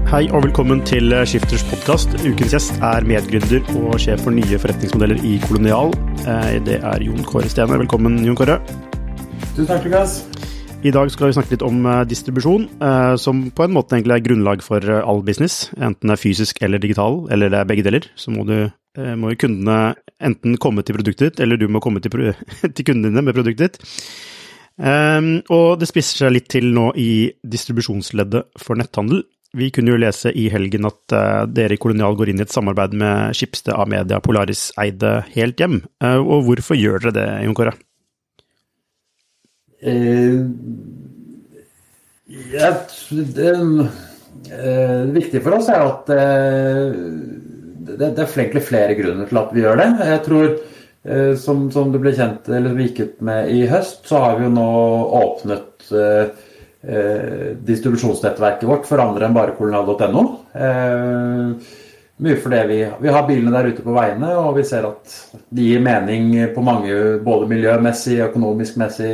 Hei og velkommen til Skifters podcast. Ukens gjest medgründer og sjef for nye forretningsmodeller i Kolonial. Det Jon Kåre Stene. Velkommen, Jon Kåre. Tusen takk, Lukas. I dag skal vi snakke litt om distribusjon, som på en måte egentlig grunnlag for all business, enten det fysisk eller digital, eller det begge deler. Så må jo kundene enten komme til produktet ditt, eller du må komme til kundene dine med produktet ditt. Og det spisser seg litt til nå i distribusjonsleddet for netthandel. Vi kunne jo lese i helgen at dere i Kolonial går inn i et samarbeid med Schibsted, Amedia, Polaris eide Helt Hjem. Og hvorfor gjør dere det, Jon Kåre? Det viktige for oss at det flere grunner til at vi gjør det. Jeg tror, som det ble kjent, eller vi gikk ut med i høst, så har vi jo nå åpnet distribusjonsnettverket vårt for andre enn bare kolonial.no. Mye fordi vi har bilene der ute på veiene, og vi ser at de gir mening på mange, både miljømessig, økonomisk messig,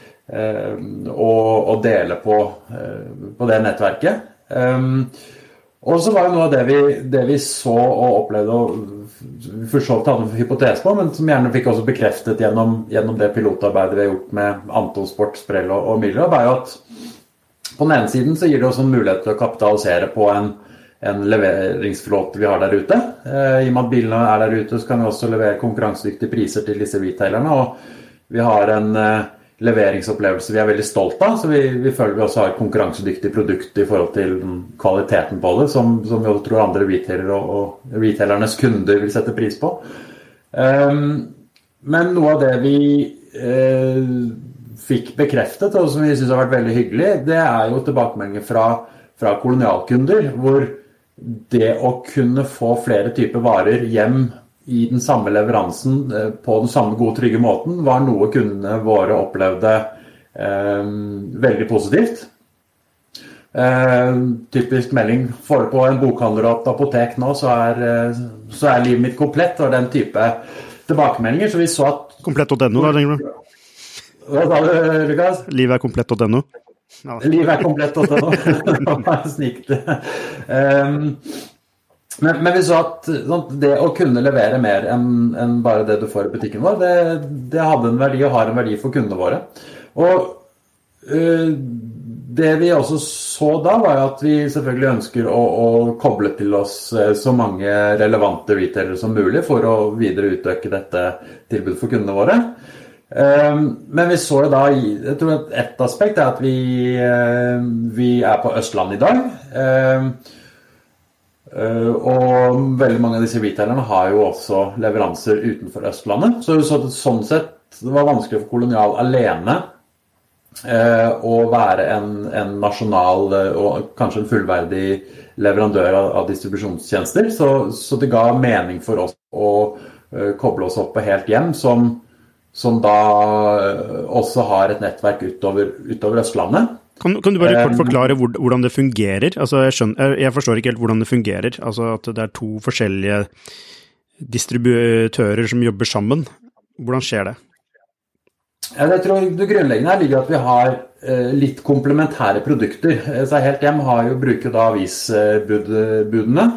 og dele på det nettverket. Og så var jo noe av det vi så og opplevde, og for så vidt hadde en hypotese på, men som gjerne fikk også bekreftet gjennom det pilotarbeidet vi har gjort med Anton Sport, Sprell og Miller, var jo at på den ene siden så gir det oss en mulighet til å kapitalisere på en leveringsflåte vi har der ute. I og med at bilene der ute, så kan vi også levere konkurransedyktige priser til disse retailerne, og vi har en leveringsopplevelse vi veldig stolt av, så vi føler vi også har et konkurransedyktig produkt i forhold til kvaliteten på det, som vi også tror andre retailere og retailernes kunder vil sette pris på. Men noe av det vi fikk bekreftet, og som vi synes har vært veldig hyggelig, det jo tilbakemeldinger fra kolonialkunder, hvor det å kunne få flere typer varer hjem i den samme leveransen på den samme gode, trygge måten, var noe kundene våre opplevde veldig positivt. Typisk melding, får du på en bokhandler og et apotek nå, så livet mitt komplett, og den type tilbakemeldinger, så vi så at... Komplett.no da, tenker du? Hva sa du, Lukas? Livet komplett.no. Ja. Livet komplett.no. Snikt. Men vi så at det å kunne levere mer enn bare det du får i butikken vår, det hadde en verdi og har en verdi for kundene våre. Og det vi også så da var at vi selvfølgelig ønsker å koble til oss så mange relevante retailere som mulig for å videre utøke dette tilbudet for kundene våre. Men vi så jo da, jeg tror et aspekt at vi på Østland i dag, og veldig mange av disse retailerne har jo også leveranser utenfor Østlandet, så sånn sett det var vanskelig for Kolonial alene å være en nasjonal og kanskje en fullverdig leverandør av distribusjonstjenester, så det ga mening for oss å koble oss opp på Helt Hjem, som da også har et nettverk utover Østlandet. Kan du bare kort forklare hvordan det fungerer? Altså, jeg forstår ikke helt hvordan det fungerer. Altså at det to forskjellige distributører som jobber sammen. Hvordan skjer det? Jeg tror det grunnleggende ligger at vi har litt komplementære produkter. Så Helt Hjem bruker da avisbudene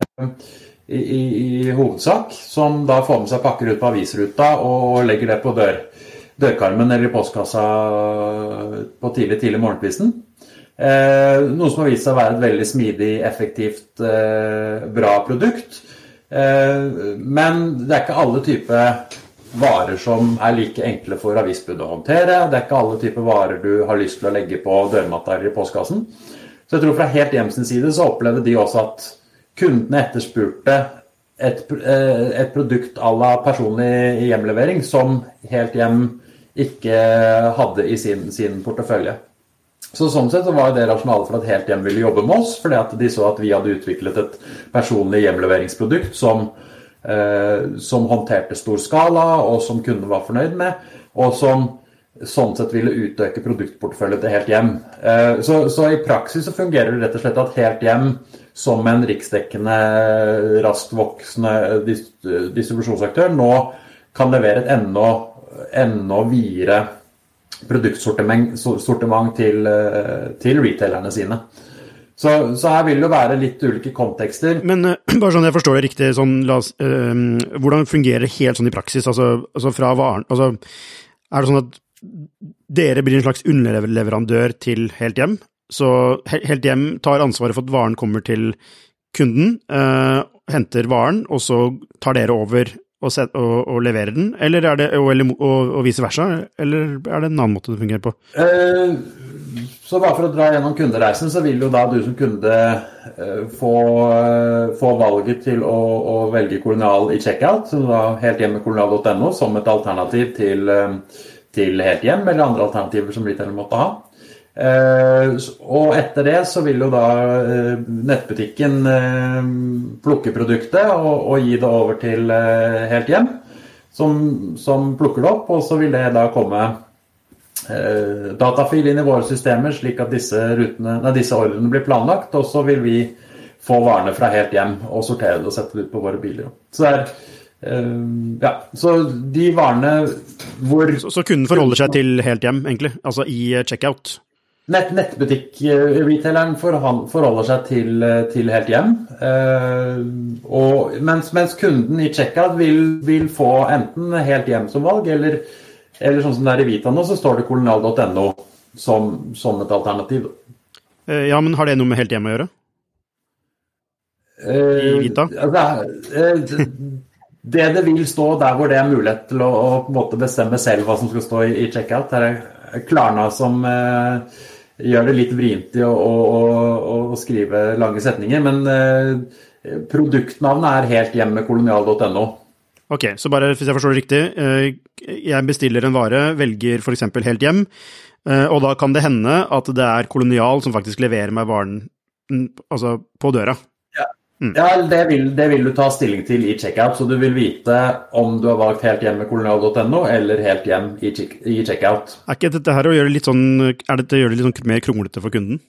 i hovedsak, som da får med seg pakker ut på avisruta og legger det på dørkarmen eller i postkassa på tidlig morgenkvisten. Noe som har vist seg å være et veldig smidig, effektivt, bra produkt. Men det ikke alle typer varer som like enkle for avisbud å håndtere. Det ikke alle typer varer du har lyst til å legge på dørmatta eller i postkassen. Så jeg tror fra Helt Hjem sin side så opplevde de også at kundene etterspurte et produkt à la personlig hjemlevering som Helt Hjem ikke hadde i sin portefølje. Så sånn sett så var det rasjonale for at Helt Hjem ville jobbe med oss, fordi at de så at vi hadde utviklet et personlig hjemleveringsprodukt som håndterte stor skala, og som kundene var fornøyd med, og som sånn sett ville utøke produktporteføljet til Helt Hjem. Så i praksis så fungerer det rett og slett at Helt Hjem som en riksdekkende, raskt voksende distribusjonsaktør nå kan levere et enda videre produktsortiment til retailerne sine. Så her vil det være litt ulike kontekster. Men bare sånn jeg forstår det riktig, sånn, hvordan fungerer det helt sånn i praksis? Altså fra varen, altså er det sånn at dere blir en slags underleverandør til Helt Hjem, så Helt Hjem tar ansvaret for at varen kommer til kunden, henter varen, og så tar dere over og leverer den, eller er det og vice versa, eller er det en annen måte det fungerer på? Så bare for å dra gjennom kundereisen, så vil jo da du som kunde få valget til å velge Kolonial i checkout, så da Helt Hjem med kolonial.no som et alternativ til Helt Hjem, eller andre alternativer som retailer måtte ha. Og etter det så vil jo da nettbutikken plukke produktet og gi det over til Helt Hjem, som plukker det opp, og så vil det da komme datafil inn i våre systemer, slik at disse ordrene blir planlagt, og så vil vi få varene fra Helt Hjem og sortere det og sette det ut på våre biler. Så det så de varene hvor... Så kunden forholder seg til Helt Hjem, egentlig, altså i checkout? Nettbutikk-retaileren forholder seg til Helt Hjem, og mens kunden i checkout vil få enten Helt Hjem som valg, eller sånn som det er i Vita nå, så står det kolonial.no som et alternativ. Ja, men har det noe med Helt Hjem å gjøre? I Vita? Det vil stå der hvor det er mulighet til å på en måte bestemme selv hva som skal stå i checkout. Det er Klarna som gjør det litt vrient i å skrive lange setninger, men produktnavnet er Helt Hjem med kolonial.no. Ok, så bare hvis jeg forstår det riktig, jeg bestiller en vare, velger for eksempel Helt Hjem, og da kan det hende at det er Kolonial som faktisk leverer meg varen altså på døra. Ja, det vil du ta stilling til i checkout, så du vil vite om du har valgt Helt Hjem med kolonial.no eller Helt Hjem i checkout. Er ikke dette her å gjøre det litt sånn, gjør det litt sånn mer kronglete for kunden?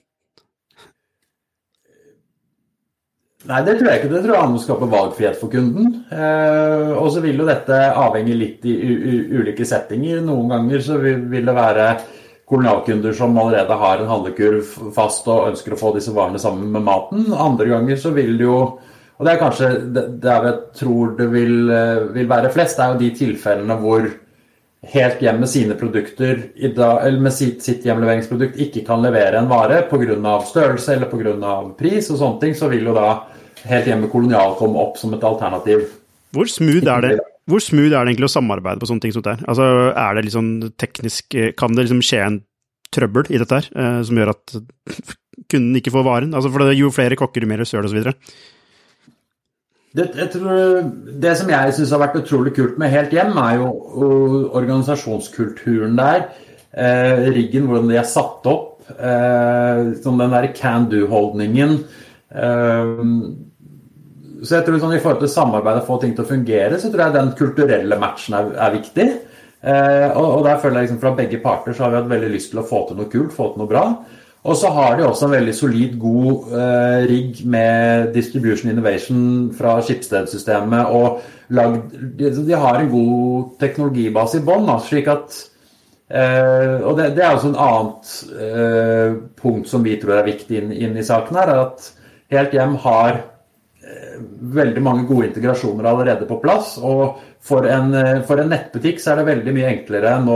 Nei, det tror jeg ikke. Det tror jeg handler om å skape valgfrihet for kunden. Og så vil jo dette avhenge litt i ulike settinger. Noen ganger så vil det være kolonialkunder som allerede har en handlekurv fast og ønsker å få disse varene sammen med maten. Andre ganger så vil det jo, og det er kanskje der jeg tror det vil være flest, det er jo de tilfellene hvor Helt Hjem med sine produkter, eller med sitt hjemleveringsprodukt ikke kan levere en vare på grunn av størrelse eller på grunn av pris og sånne ting, så vil jo da Helt Hjem med kolonial komme opp som et alternativ. Hvor smooth er det egentlig å samarbeide på sånne ting som det er? Altså, er det liksom teknisk, kan det liksom skje en trøbbel i dette her, som gjør at kunden ikke får varen? Altså, for det er jo flere kokker, mer søl og så videre. Jeg tror det som jeg synes har vært utrolig kult med Helt Hjem er jo organisasjonskulturen der, riggen, hvordan de er satt opp, sånn den der can-do-holdningen. Så jeg tror sånn, i forhold til samarbeid og få ting til å fungere, så tror jeg den kulturelle matchen er viktig. Og der føler jeg liksom fra begge parter så har vi hatt veldig lyst til å få til noe kult, få til noe bra. Og så har de også en veldig solid, god rigg med distribution innovation fra Schibsted-systemet, og de har en god teknologibase i bånn, slik at, og det er også en annet punkt som vi tror er viktig inn i saken her, er at Helt Hjem har veldig mange gode integrasjoner allerede på plass, og for en nettbutikk så er det veldig mye enklere nå.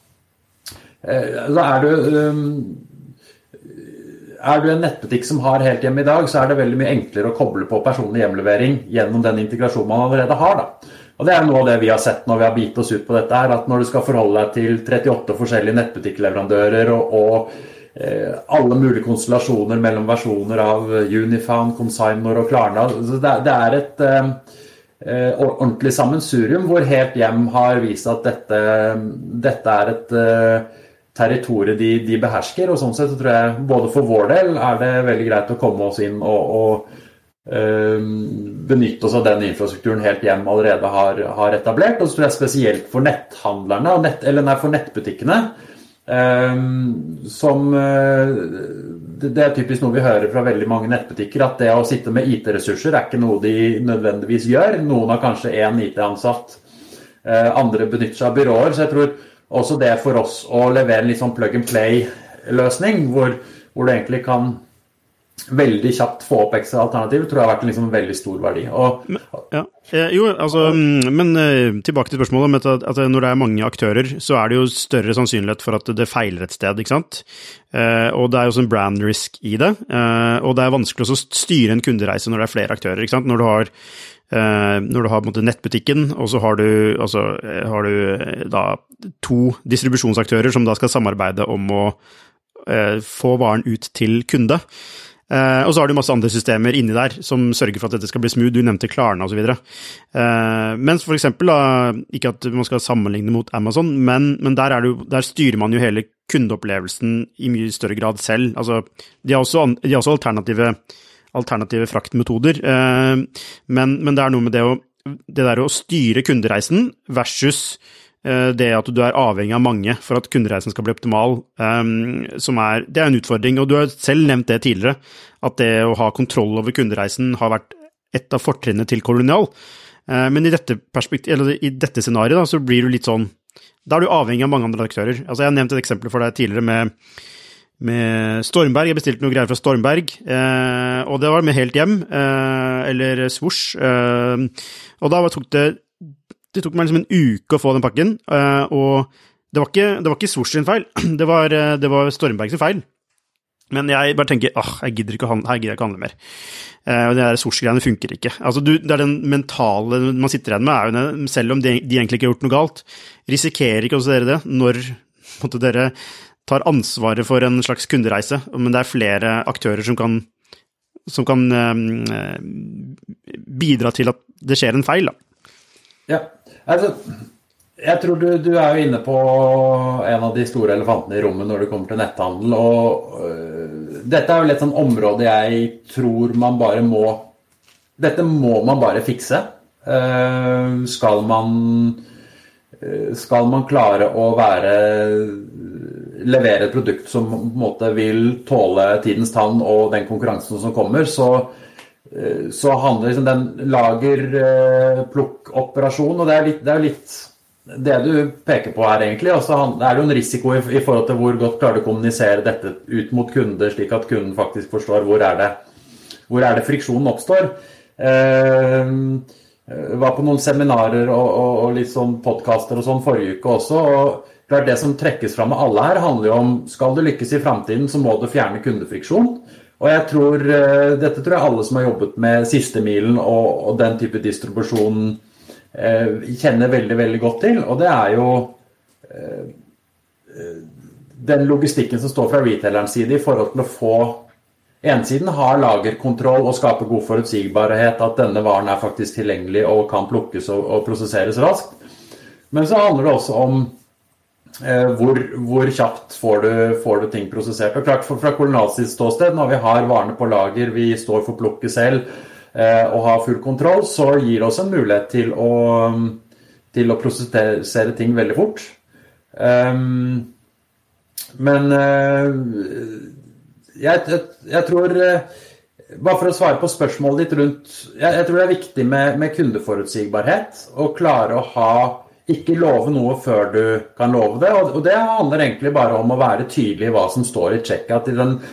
Er du en nettbutikk som har Helt Hjem i dag, så er det veldig mye enklere å koble på personlig hjemlevering gjennom den integrasjonen man allerede har da. Og det er noe av det vi har sett når vi har bitt oss ut på dette her, at når du skal forholde deg til 38 forskjellige nettbutikkleverandører og alle mulige konstellasjoner mellom versjoner av Unifound, Consignor og Klarna, så det er et ordentlig sammensurium hvor Helt Hjem har vist at dette er et territoriet de behersker, og sånn sett så tror jeg både for vår del er det veldig greit å komme oss inn og benytte oss av den infrastrukturen Helt Hjem allerede har etablert, og så tror jeg spesielt for netthandlerne, for nettbutikkene, som det er typisk noe vi hører fra veldig mange nettbutikker, at det å sitte med IT-ressurser er ikke noe de nødvendigvis gjør. Noen har kanskje en IT-ansatt, andre benytter seg av byråer, så jeg tror også det for oss å levere en litt sånn plug-and-play-løsning, hvor du egentlig kan veldig kjapt få opp ekstra alternativer, tror jeg har vært en liksom veldig stor verdi. Men tilbake til spørsmålet om at når det mange aktører, så det jo større sannsynlighet for at det feiler et sted, ikke sant? Og det jo også en brand risk i det, og det vanskelig å styre en kundereise når det flere aktører, ikke sant? Når du har på en måte nettbutikken, og så har du da 2 distribusjonsaktører som da skal samarbeide om å få varen ut til kunde. Og så har du masse andre systemer inni der som sørger for at dette skal bli smooth. Du nevnte Klarna og så videre. Mens for eksempel, ikke at man skal sammenligne mot Amazon, men der styrer man jo hele kundeopplevelsen i mye større grad selv. Altså, de har også alternative fraktmetoder, men det noe med det der å styre kundereisen versus det at du avhengig av mange for at kundereisen skal bli optimal, det en utfordring, og du har selv nevnt det tidligere, at det å ha kontroll over kundereisen har vært et av fortrinnene til Kolonial. Men i dette scenariet da, så blir du litt sånn, da du avhengig av mange andre aktører. Altså jeg har nevnt et eksempel for deg tidligere med Stormberg. Jeg bestilte noe greier fra Stormberg, og det var med helt hjem, eller Swoosh, og da det tok meg liksom en uke å få den pakken, og det var ikke Swoosh sin feil, det var Stormberg sin feil. Men jeg bare tenker, jeg gidder ikke å handle mer. Og det der Swoosh-greiene funker ikke. Altså, det den mentale man sitter igjen med, selv om de egentlig ikke har gjort noe galt, risikerer ikke også dere det, når dere tar ansvaret for en slags kundereise, men det flere aktører som kan bidra til at det skjer en feil, da. Ja, altså, jeg tror du jo inne på en av de store elefantene i rommet når det kommer til netthandel, og dette jo litt sånn område jeg tror man bare dette må man bare fikse. Skal man klare å levere et produkt som på en måte vil tåle tidens tann og den konkurransen som kommer, så handler liksom den lagerplukkoperasjon, og det jo litt det du peker på her egentlig, og så det jo en risiko i forhold til hvor godt klarer du å kommunisere dette ut mot kunder, slik at kunden faktisk forstår hvor det friksjonen oppstår. Var på noen seminarer og litt sånn podcaster og sånn forrige uke også, og klart det som trekkes fram med alle her handler jo om, skal du lykkes i fremtiden, så må du fjerne kundefriksjon. Og dette tror jeg alle som har jobbet med siste milen og den type distribusjon kjenner veldig, veldig godt til. Og det jo den logistikken som står fra retailerens side i forhold til å få ensiden ha lagerkontroll og skape god forutsigbarhet, at denne varen faktisk tilgjengelig og kan plukkes og prosesseres raskt. Men så handler det også om hvor kjapt får du ting prosessert. Og klart, fra Kolonials ståsted, når vi har varene på lager, vi står for plukket selv og har full kontroll, så gir det oss en mulighet til å prosessere ting veldig fort. Men jeg tror, bare for å svare på spørsmålet ditt rundt, jeg tror det viktig med kundeforutsigbarhet, og klare å ikke love noe før du kan love det, og det handler egentlig bare om å være tydelig i hva som står i checkout.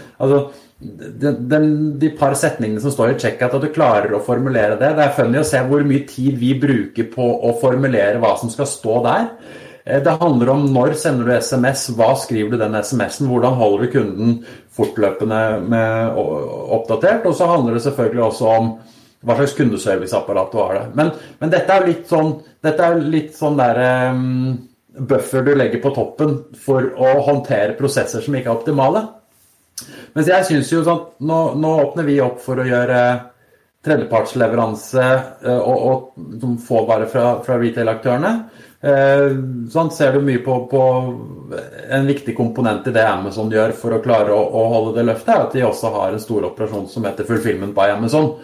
De par setningene som står i checkout, at du klarer å formulere det. Det funny å se hvor mye tid vi bruker på å formulere hva som skal stå der. Det handler om når sender du SMS, hva skriver du den SMS-en, hvordan holder du kunden fortløpende oppdatert, og så handler det selvfølgelig også om hva slags kundeserviceapparat du har det. Men dette litt sånn der buffer du legger på toppen for å håndtere prosesser som ikke optimale. Men jeg synes jo sånn, nå åpner vi opp for å gjøre tredjepartsleveranse og få bare fra retail-aktørene. Sånn ser du mye på en viktig komponent i det Amazon gjør for å klare å holde det løftet, at de også har en stor operasjon som heter Fulfillment by Amazon.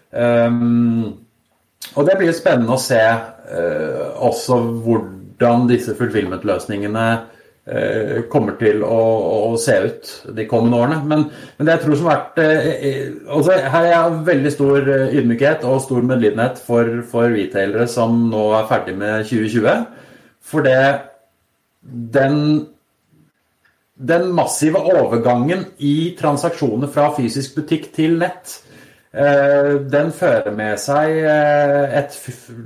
Og det blir spennende å se også hvordan disse fulfillment-løsningene kommer til å se ut de kommende årene. Men det jeg tror som har vært her jeg veldig stor ydmykhet og stor medlidenhet for retailere som nå ferdig med 2020, for den massive overgangen i transaksjoner fra fysisk butikk til nett, den fører med seg et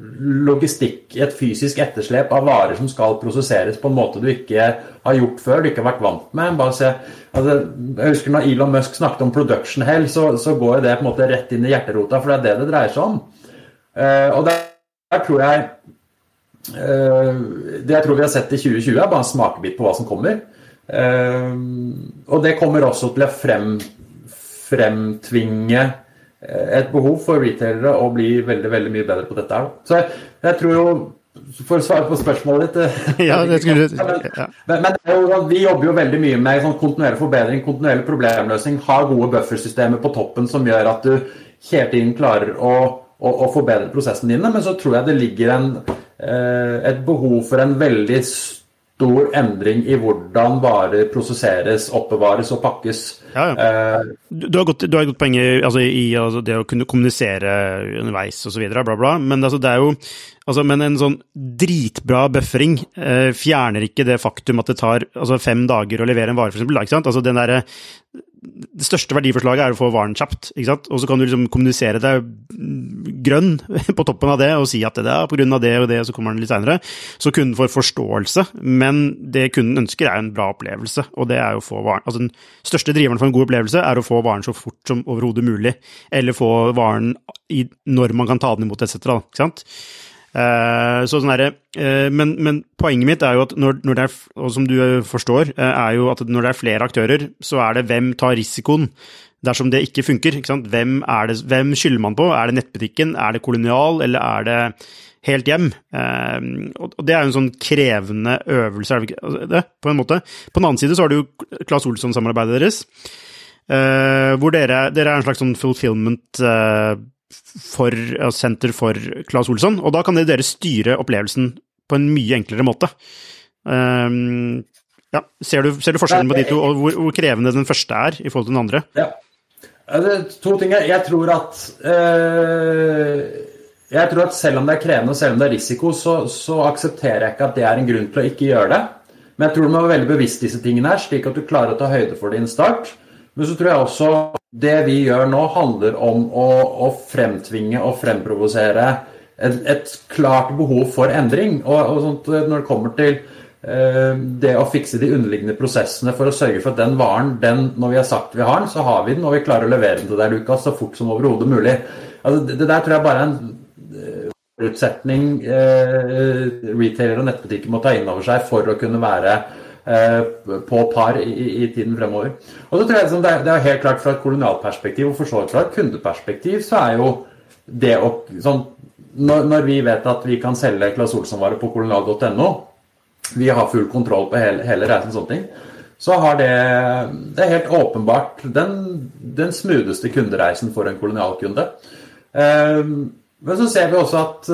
fysisk etterslep av varer som skal prosesseres på en måte du ikke har gjort før, du ikke har vært vant med. Bare se, altså, jeg husker når Elon Musk snakket om production hell, så går det på en måte rett inn i hjerterota, for det det dreier seg om. Og der tror jeg det jeg tror vi har sett i 2020 bare en smakebit på hva som kommer. Og det kommer også til å fremtvinge et behov for retailere å bli veldig, veldig mye bedre på dette her. Så jeg tror jo, for å svare på spørsmålet ditt ja, det skulle men det jo, vi jobber jo veldig mye med sånn kontinuerlig forbedring, kontinuerlig problemløsning, har gode buffersystemer på toppen som gjør at du hele tiden klarer å forbedre prosessene dine, men så tror jeg det ligger et behov for en veldig stor endring i hvordan varer prosesseres, oppbevares og pakkes. Ja. Du har gått poeng altså, i altså, det å kunne kommunisere underveis og så videre, bla bla, men altså, det jo altså, men en sånn dritbra buffering fjerner ikke det faktum at det tar altså, 5 dager å levere en vare, for eksempel, ikke sant? Altså, det største verdiforslaget å få varen kjapt, ikke sant? Og så kan du liksom kommunisere deg grønn på toppen av det og si at det på grunn av det og det, så kommer den litt senere. Så kunden får forståelse, men det kunden ønsker en bra opplevelse, og det jo å få varen. Altså den største driveren for en god opplevelse å få varen så fort som overhodet mulig, eller få varen når man kan ta den imot, etc., ikke sant? Så sånn men poenget mitt jo at når det og som du forstår, jo at når det flere aktører, så det hvem tar risikoen dersom det ikke funker, ikke sant? Hvem skylder man på? Det nettbutikken? Det kolonial? Eller det helt hjem? Og det jo en sånn krevende øvelse, det, på en måte. På den annen side så har du jo Claes Olsson-samarbeidet deres, hvor dere en slags sånn fulfillment senter for Claes Olsson, og da kan dere styre opplevelsen på en mye enklere måte. Ja, ser du forskjellen på de to, og hvor krevende den første i forhold til den andre? Ja, det to ting. Jeg tror at selv om det krevende og selv om det risiko, så aksepterer jeg ikke at det en grunn til å ikke gjøre det. Men jeg tror du må være veldig bevisst disse tingene her, slik at du klarer å ta høyde for det i en start. Men så tror jeg også det vi gjør nå handler om å fremtvinge og fremprovosere et klart behov for endring. Og sånt, når det kommer til det å fikse de underliggende prosessene for å sørge for at den varen, når vi har sagt vi har den, så har vi den, og vi klarer å levere den til deg, Lukas, så fort som overhodet mulig. Altså, det der tror jeg bare en forutsetning retailer og nettbutikker må ta inn over seg for å kunne være på par i tiden fremover. Og så tror jeg det helt klart fra et kolonialperspektiv og for så vidt fra et kundeperspektiv, så jo det sånn, når vi vet at vi kan selge Claes Olsson-varer på kolonial.no, vi har full kontroll på hele reisen og sånne ting, så har det helt åpenbart den smootheste kundereisen for en kolonialkunde. Men så ser vi også at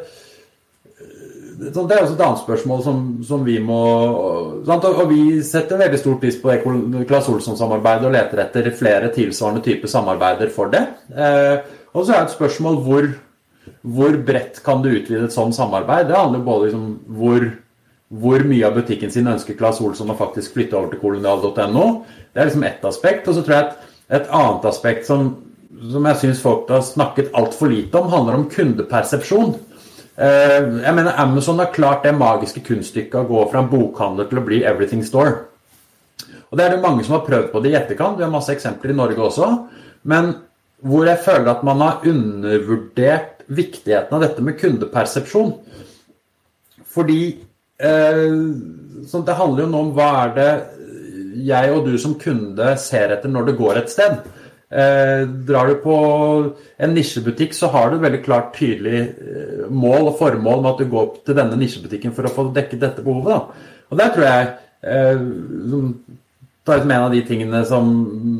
det også et annet spørsmål som vi må, og vi setter veldig stort pris på Claes Olsson-samarbeidet og leter etter flere tilsvarende typer samarbeider for det. Og så et spørsmål hvor bredt kan du utvide et sånt samarbeid? Det handler både om hvor mye av butikken sin ønsker Claes Olsson å faktisk flytte over til kolonial.no. Det liksom ett aspekt, og så tror jeg et annet aspekt som jeg synes folk har snakket alt for lite om, handler om kundepersepsjon. Jeg mener Amazon har klart det magiske kunststykket å gå fra en bokhandler til å bli Everything Store. Og det det mange som har prøvd på det i etterkant, vi har masse eksempler i Norge også, men hvor jeg føler at man har undervurdert viktigheten av dette med kundepersepsjon. Fordi det handler jo nå om hva det jeg og du som kunde ser etter når det går et sted. Drar du på en nisjebutikk, så har du et veldig klart tydelig mål og formål med at du går til denne nisjebutikken for å få dekket dette behovet. Da. Og der tror jeg tar med en av de tingene som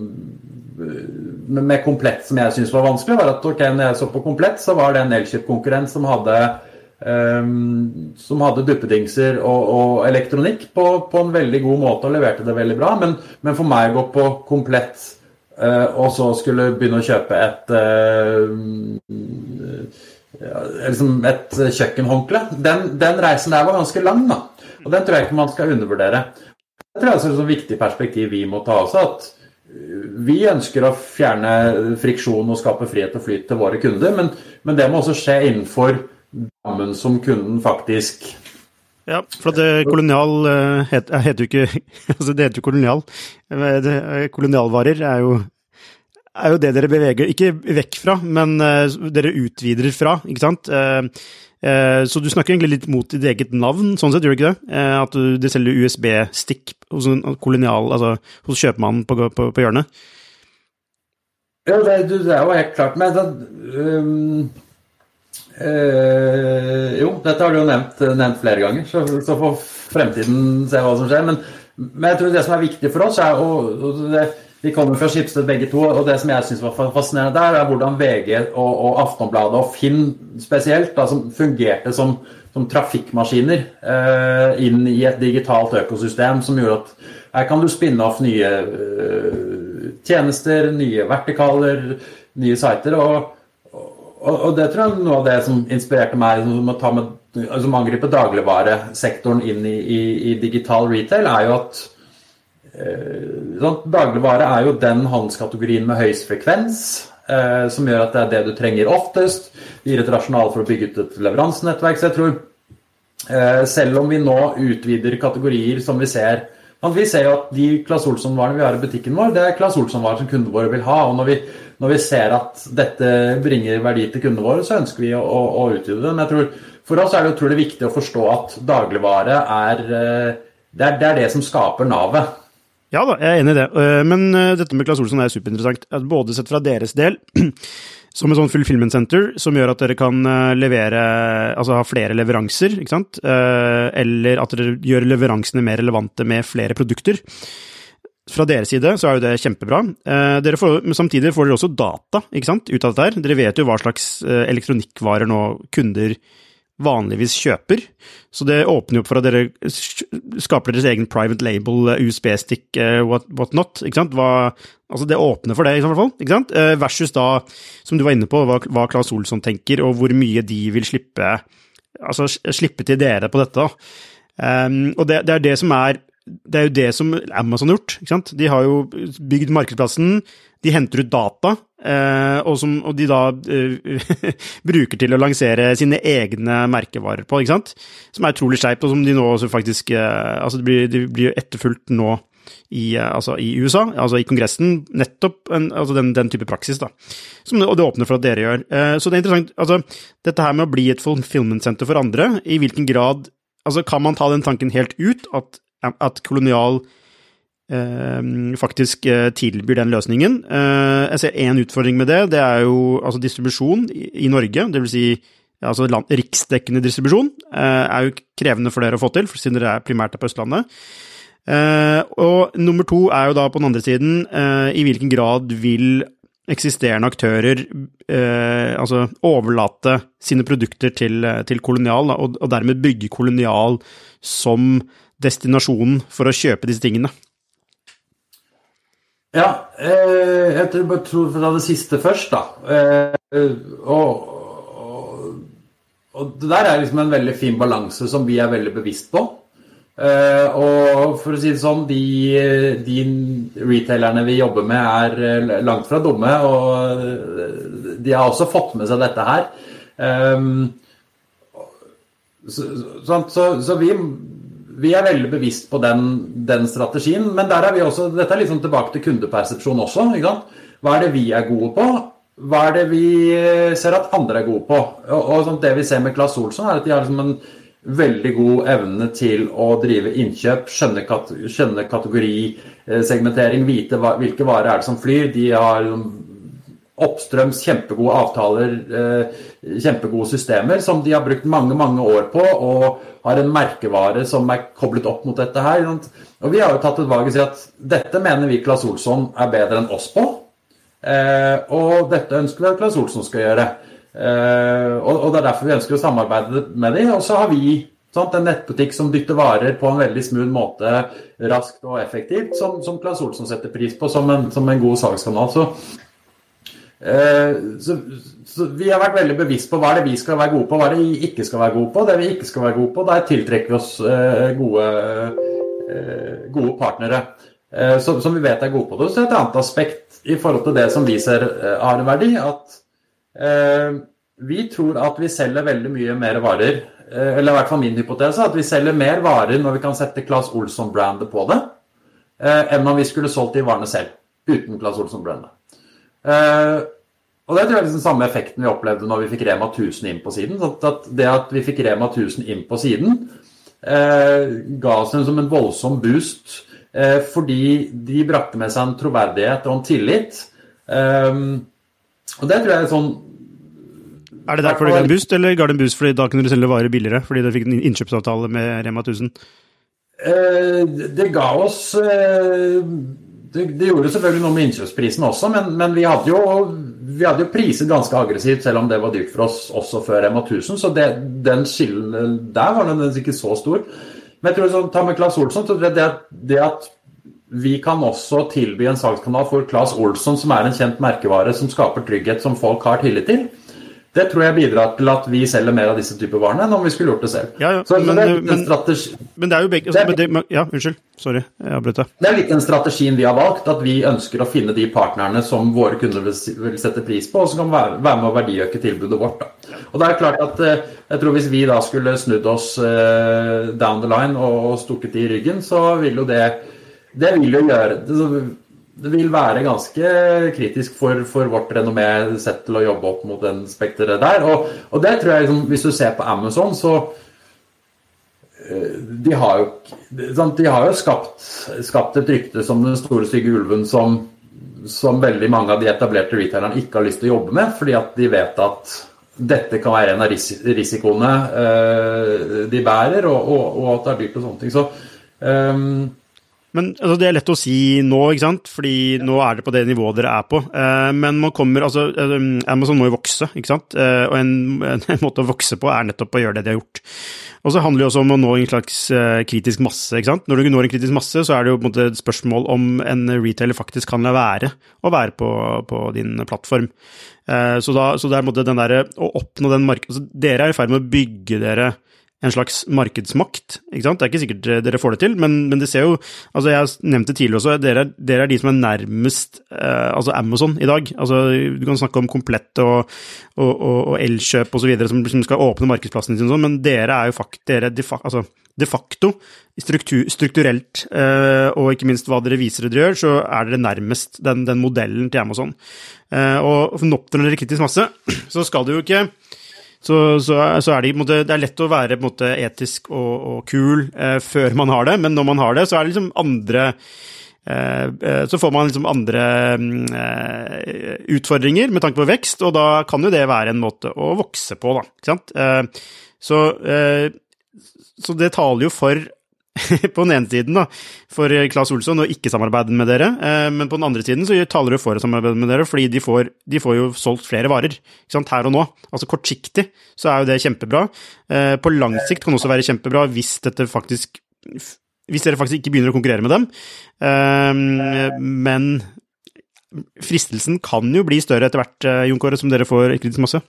med Komplett som jeg synes var vanskelig, var at når jeg så på Komplett, så var det en Elkjøp-konkurrent som hadde duppedingser og elektronikk på en veldig god måte og leverte det veldig bra, men for meg å gå på Komplett og så skulle begynne å kjøpe et kjøkkenhåndkle. Den reisen der var ganske lang da, og den tror jeg ikke man skal undervurdere. tror jeg er et viktig perspektiv vi må ta også, at vi ønsker å fjerne friksjon og skape frihet og flyt til våre kunder, men det må også skje innenfor rammen som kunden faktisk... Ja, for at kolonial heter jo ikke, altså det heter jo kolonial. Kolonialvarer er jo det dere beveger, ikke vekk fra, men dere utvider fra, ikke sant? Så du snakker egentlig litt mot ditt eget navn, sånn sett, gjør du ikke det? At du selger USB-stikk hos en kolonial, altså hos kjøpmannen på hjørnet? Ja, det er jo helt klart, men jo, dette har du jo nevnt flere ganger, så får fremtiden se hva som skjer, men jeg tror det som er viktig for oss vi kommer fra Schibsted begge to, og det som jeg synes var fascinerende der, er hvordan VG og Aftonbladet og Finn spesielt, da, som fungerte som trafikkmaskiner inn i et digitalt økosystem, som gjorde at her kan du spinne off nye tjenester, nye vertikaler, nye sider, og det tror jeg er noe av det som inspirerte meg som angriper dagligvaresektoren inn i digital retail, er jo at dagligvare er jo den handelskategorien med høyest frekvens, som gjør at det er det du trenger oftest, det gir et rasjonal for å bygge ut et leveransenettverk, så jeg tror selv om vi nå utvider kategorier som vi ser jo at de Claes Olsson-varene vi har i butikken vår, det er Claes Olsson-varer som kundene våre vil ha, og når vi ser at dette bringer verdi til kundene våre, så ønsker vi å utvide det. Men jeg tror, for oss er det utrolig viktig å forstå at dagligvare det er det som skaper navet. Ja da, jeg er enig i det. Men dette med Claes Olsson er superinteressant. Både sett fra deres del, som et sånn fulfillment center, som gjør at dere kan levere, altså ha flere leveranser, ikke sant? Eller at dere gjør leveransene mer relevante med flere produkter. Fra deres side så er jo det kjempebra. Men samtidig får dere også data, ikke sant, ut av dette her. Dere vet jo hva slags elektronikkvarer nå kunder vanligvis kjøper, så det åpner jo opp for at dere skaper deres egen private label, USB-stick, what not, ikke sant? Altså det åpner for det i hvert fall, ikke sant? Versus da, som du var inne på, hva Claes Olsson tenker, og hvor mye de vil slippe til dere på dette. Og det er det som det er jo det som Amazon har gjort, ikke sant? De har jo bygd markedsplassen, de henter ut data, og de da bruker til å lansere sine egne merkevarer på, ikke sant? Som er utrolig skjeipt, og som de nå også faktisk, altså det blir etterfulgt nå i USA, altså i kongressen, nettopp den type praksis da, og det åpner for at dere gjør. Så det er interessant, altså dette her med å bli et fulfillment center for andre, i hvilken grad, altså kan man ta den tanken helt ut, at kolonial faktisk tilbyr den løsningen. Jeg ser en utfordring med det er jo altså distribusjon i Norge, det vil si altså riksdekkende distribusjon, er jo krevende for dere å få til, siden dere primært på Østlandet. Og nummer 2 er jo da på den andre siden, i hvilken grad vil eksisterende aktører altså overlate sine produkter til kolonial, og dermed bygge kolonial som destinasjonen for å kjøpe disse tingene. Ja, jeg tror for det siste først da, og det der er liksom en veldig fin balanse som vi er veldig bevisst på, og for å si det sånn, de retailerne vi jobber med er langt fra dumme, og de har også fått med seg dette her, så vi er veldig bevisst på den strategien, men der er vi også, dette er litt sånn tilbake til kundepersepsjon også, ikke sant? Hva er det vi er gode på? Hva er det vi ser at andre er gode på? Og sånn, det vi ser med Claes Olsson er at de har liksom en veldig god evne til å drive innkjøp, skjønne kategorisegmentering, vite hvilke varer er det som flyr, de har oppstrøms kjempegode avtaler, kjempegode systemer som de har brukt mange, mange år på, og har en merkevare som er koblet opp mot dette her. Og vi har jo tatt et valg og si at dette mener vi Claes Olsson er bedre enn oss på, og dette ønsker vi at Claes Olsson skal gjøre. Og det er derfor vi ønsker å samarbeide med dem, og så har vi en nettbutikk som dytter varer på en veldig smooth måte, raskt og effektivt, som Claes Olsson setter pris på som en god salgskanal. Så vi har vært veldig bevisst på hva er det vi skal være gode på, hva er det vi ikke skal være gode på. Det vi ikke skal være gode på, der tiltrekker vi oss gode gode partnere som vi vet gode på det. Så et annet aspekt i forhold til det som vi ser har en verdi, at vi tror at vi selger veldig mye mer varer, eller i hvert fall min hypotese, at vi selger mer varer når vi kan sette Claes Olsson-brandet på det, enn om vi skulle solgt de varene selv, uten Claes Olsson-brandet. Og det tror jeg den samme effekten vi opplevde når vi fikk Rema 1000 inn på siden, at det at vi fikk Rema 1000 inn på siden, ga oss som en voldsom boost, fordi de brakte med seg en troverdighet og en tillit. Og det tror jeg sånn... Det derfor det ga en boost, eller ga det en boost fordi da kunne du selge varer billigere, fordi du fikk en innkjøpsavtale med Rema 1000? Det ga oss... Det gjorde selvfølgelig noe med innkjøpsprisen også, men vi hadde jo priset ganske aggressivt, selv om det var dyrt for oss også før Rema 1000, så den skillen der var den ikke så stor. Men jeg tror sånn, ta med Claes Olsson, så det at vi kan også tilby en salgskanal for Claes Olsson, som en kjent merkevare, som skaper trygghet, som folk har tillit til, det tror jeg bidrar til at vi selger mer av disse typer varene enn om vi skulle gjort det selv. Ja, så men det er jo begge... ja, unnskyld. Sorry, jeg avbrøt deg. Det litt den strategien vi har valgt, at vi ønsker å finne de partnerne som våre kunder vil sette pris på, og som kan være med å verdiøke tilbudet vårt. Da. Og det klart at jeg tror hvis vi da skulle snudd oss down the line og stukket i ryggen, så vil jo det vil jo gjøre... Det vil være ganske kritisk for vårt renommé sett til å jobbe opp mot den spekteret der, og det tror jeg, hvis du ser på Amazon, så de har jo skapt et rykte som den store stygge ulven som veldig mange av de etablerte retailerne ikke har lyst til å jobbe med, fordi at de vet at dette kan være en av risikoene de bærer, og at det dyrt og sånne ting, så... Men altså, det lett å si nå, ikke sant? Fordi nå det på det nivået dere på. Men man kommer, altså, Amazon må jo vokse, ikke sant? Og en måte å vokse på nettopp å gjøre det de har gjort. Og så handler det også om å nå en slags kritisk masse, ikke sant? Når du når en kritisk masse, så det jo på en måte et spørsmål om en retailer faktisk kan la være å være på din plattform. Så det på en måte den der, å oppnå den altså, dere i ferd med å bygge dere en slags markedsmakt, ikke sant? Det ikke sikkert dere får det til, men det ser jo, altså jeg nevnte tidligere også, dere de som nærmest altså Amazon i dag, altså du kan snakke om Komplett og Elkjøp og så videre som skal åpne markedsplassen sin, men dere jo altså de facto, strukturelt, og ikke minst hva dere viser dere gjør, så dere nærmest den modellen til Amazon. Og for å oppnå dere kritisk masse, så skal det jo ikke Så det lett å være på en måte etisk og kul før man har det, men når man har det, så det liksom andre så får man liksom andre utfordringer med tanke på vekst, og da kan jo det være en måte å vokse på, da, ikke sant? Så det taler jo for på den ene siden da, for Claes Olsson å ikke samarbeide med dere, men på den andre siden så taler det for å samarbeide med dere, fordi de får jo solgt flere varer, ikke sant, her og nå. Altså kortsiktig så jo det kjempebra. På lang sikt kan det også være kjempebra hvis dere faktisk ikke begynner å konkurrere med dem. Men fristelsen kan jo bli større etter hvert, Jon Kåre, som dere får kritisk masse.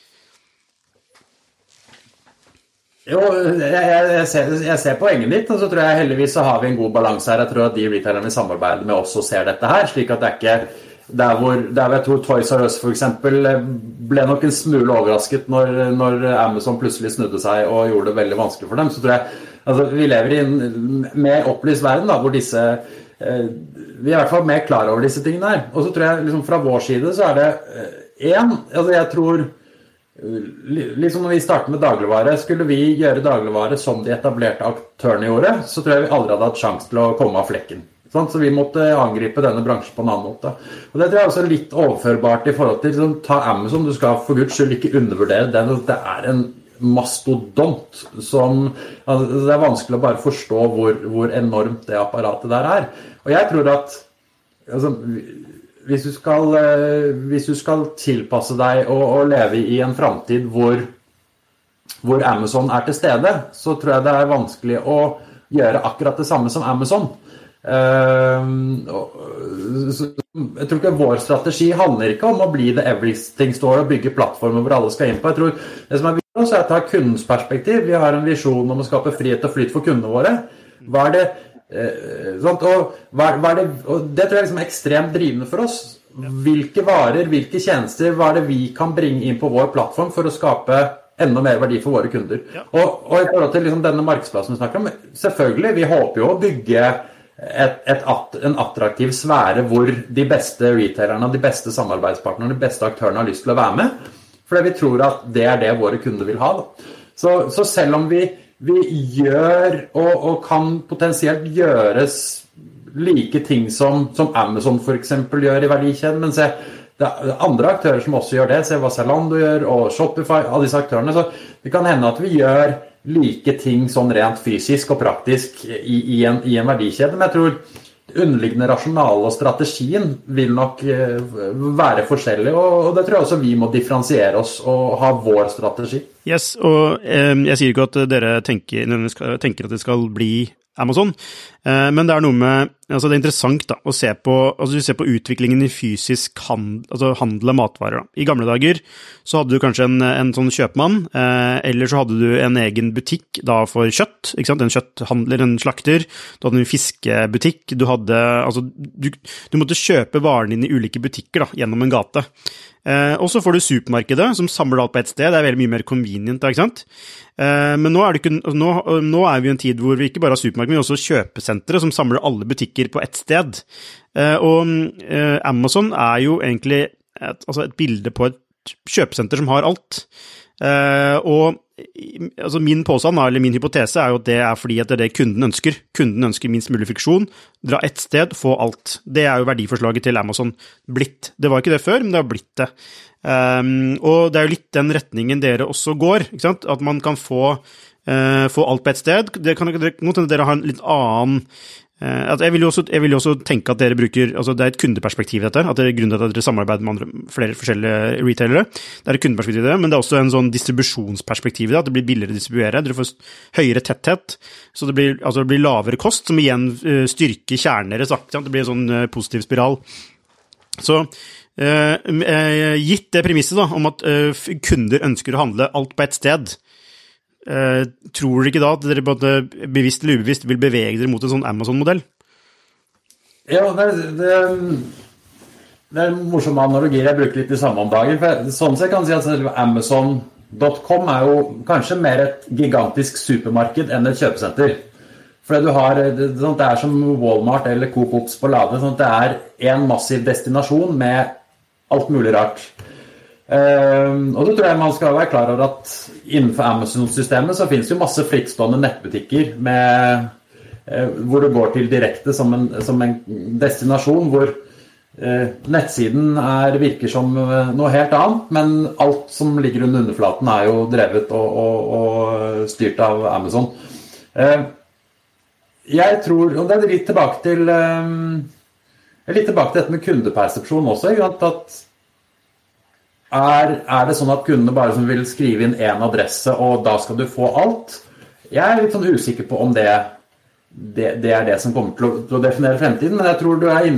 Jo, jeg ser poenget ditt, og så tror jeg heldigvis så har vi en god balanse her. Jeg tror at de retailerne vi samarbeider med også ser dette her, slik at det ikke der hvor jeg tror Toys R Us for eksempel ble nok en smule overrasket når Amazon plutselig snudde seg og gjorde det veldig vanskelig for dem, så tror jeg altså, vi lever i en mer opplyst verden da, hvor disse vi i hvert fall mer klar over disse tingene her, og så tror jeg liksom fra vår side så det altså jeg tror liksom når vi startet med dagligvare, skulle vi gjøre dagligvare som de etablerte aktørene gjorde, så tror jeg vi aldri hadde hatt sjans til å komme av flekken. Så vi måtte angripe denne bransjen på en annen måte. Og det tror jeg også litt overførbart i forhold til liksom, ta Amazon, du skal for Guds skyld ikke undervurdere den, det en mastodont som altså, det vanskelig å bare forstå hvor enormt det apparatet der Og jeg tror at altså, hvis du skal tilpasse deg og leve i en fremtid hvor Amazon til stede, så tror jeg det vanskelig å gjøre akkurat det samme som Amazon. Jeg tror ikke vår strategi handler ikke om å bli the everything store og bygge plattformer hvor alle skal inn på. Jeg tror det som viktig også å ta kundens perspektiv. Vi har en visjon om å skape frihet og flyt for kundene våre. Hva det Sant? Og det tror jeg liksom er ekstremt drivende for oss. Hvilke varer, hvilke tjenester, hva er det vi kan bringe inn på vår plattform for å skape enda mer verdi for våre kunder. Og i forhold til liksom denne markedsplassen vi snakker om, selvfølgelig, vi håper jo å bygge en attraktiv sfære hvor de beste retailerne, de beste samarbeidspartnerne, de beste aktørene har lyst til å være med, fordi vi tror at det er det våre kunder vil ha. Så selv om vi gjør og kan potensielt gjøres like ting som Amazon for eksempel gjør i verdikjeden, men se, det er andre aktører som også gjør det, se hva Zalando gjør, og Shopify, alle disse aktørene, så det kan hende at vi gjør like ting sånn rent fysisk og praktisk i en verdikjede, men jeg tror underliggende rasjonale og strategien vil nok være forskjellig, og det tror jeg også vi må differensiere oss og ha vår strategi. Yes, og jeg sier ikke at dere tenker at det skal bli Amazon, men det er noe med, altså det er interessant da, å se på, altså du ser på utviklingen i fysisk handel av matvarer da. I gamle dager så hadde du kanskje en sånn kjøpmann, eller så hadde du en egen butikk da for kjøtt, ikke sant? En kjøtthandler, en slakter, du hadde en fiskebutikk, du måtte kjøpe varene dine i ulike butikker da, gjennom en gate. Og så får du supermarkedet som samler alt på et sted, det er veldig mye mer convenient da, ikke sant? Men nå er vi i en tid hvor vi ikke bare har supermarked, men også kjøpesentre som samler alle butikker på ett sted. Og Amazon er jo egentlig et bilde på et kjøpesenter som har alt. Og altså min påstand, eller min hypotese er jo at det er fordi at det er det kunden ønsker. Kunden ønsker minst mulig friksjon, dra ett sted, få alt. Det er jo verdiforslaget til Amazon blitt. Det var ikke det før, men det har blitt det. Og det er jo litt den retningen dere også går, ikke sant? At man kan få alt på ett sted. Det kan dere ha en litt annen jeg vil jo også tenke at dere bruker, altså det er et kundeperspektiv i dette, at det er grunnen til at dere samarbeider med flere forskjellige retailere. Det er et kundeperspektiv i det, men det er også en sånn distribusjonsperspektiv i det, at det blir billigere å distribuere, dere får høyere tetthet, så det blir lavere kost, som igjen styrker kjernen deres, det blir en sånn positiv spiral. Så gitt det premisset da, om at kunder ønsker å handle alt på ett sted, tror dere ikke da at dere både bevisst eller ubevisst vil bevege dere mot en sånn Amazon-modell? Ja, det er en morsom analogi jeg bruker litt i samme om dagen. For sånn sett kan jeg si at Amazon.com er jo kanskje mer et gigantisk supermarked enn et kjøpesenter. For det er som Walmart eller Coop Ops på Lade, sånn at det er en massiv destinasjon med alt mulig rart. Og så tror jeg man skal være klar over at innenfor Amazon-systemet så finnes jo masse frittstående nettbutikker hvor du går til direkte som en destinasjon hvor nettsiden virker som noe helt annet, men alt som ligger under underflaten er jo drevet og styrt av Amazon. Jeg tror, og det er litt tilbake til dette med kundepersepsjon også, at er det sånn at kundene bare som vil skrive inn en adresse, og da skal du få alt? Jeg er litt sånn usikker på om det er det som kommer til å definere fremtiden, men jeg tror du er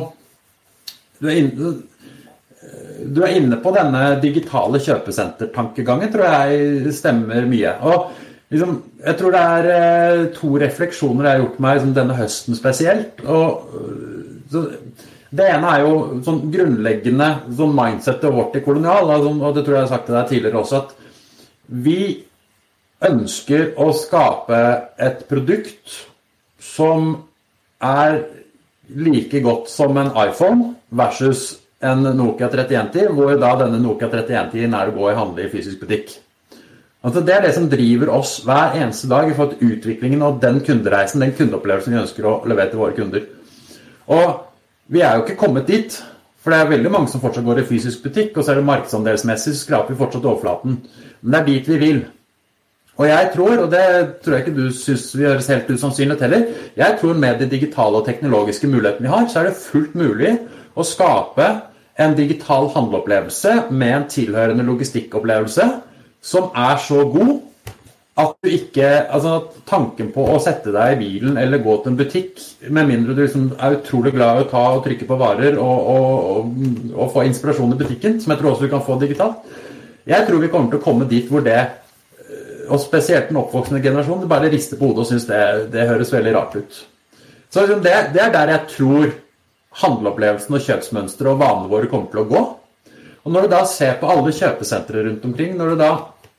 inne på denne digitale kjøpesentertankegangen, tror jeg stemmer mye. Og liksom, jeg tror det er 2 refleksjoner jeg har gjort meg denne høsten spesielt, og det ene er jo sånn grunnleggende sånn mindsetet vårt i Kolonial, og det tror jeg har sagt til deg tidligere også, at vi ønsker å skape et produkt som er like godt som en iPhone versus en Nokia 3110, hvor da denne Nokia 3110 er å gå i handle i fysisk butikk. Altså det er det som driver oss hver eneste dag i forhold til utviklingen og den kundereisen, den kundeopplevelsen vi ønsker å levere til våre kunder. Og vi er jo ikke kommet dit, for det er veldig mange som fortsatt går i fysisk butikk, og så er det markedsandelsmessig, så skraper vi fortsatt overflaten. Men det er dit vi vil. Og jeg tror, og det tror jeg ikke du synes vi gjøres helt usannsynlig heller, jeg tror med de digitale og teknologiske mulighetene vi har, så er det fullt mulig å skape en digital handleopplevelse med en tilhørende logistikkopplevelse som er så god at du ikke, altså tanken på å sette deg i bilen eller gå til en butikk, med mindre du liksom er utrolig glad i å ta og trykke på varer og få inspirasjon i butikken, som jeg tror også du kan få digitalt. Jeg tror vi kommer til å komme dit hvor det, og spesielt den oppvoksende generasjonen, det bare rister på hodet og synes det høres veldig rart ut. Så det der jeg tror handleopplevelsen og kjøpsmønster og vanene våre kommer til å gå. Og når du da ser på alle kjøpesentre rundt omkring, når du da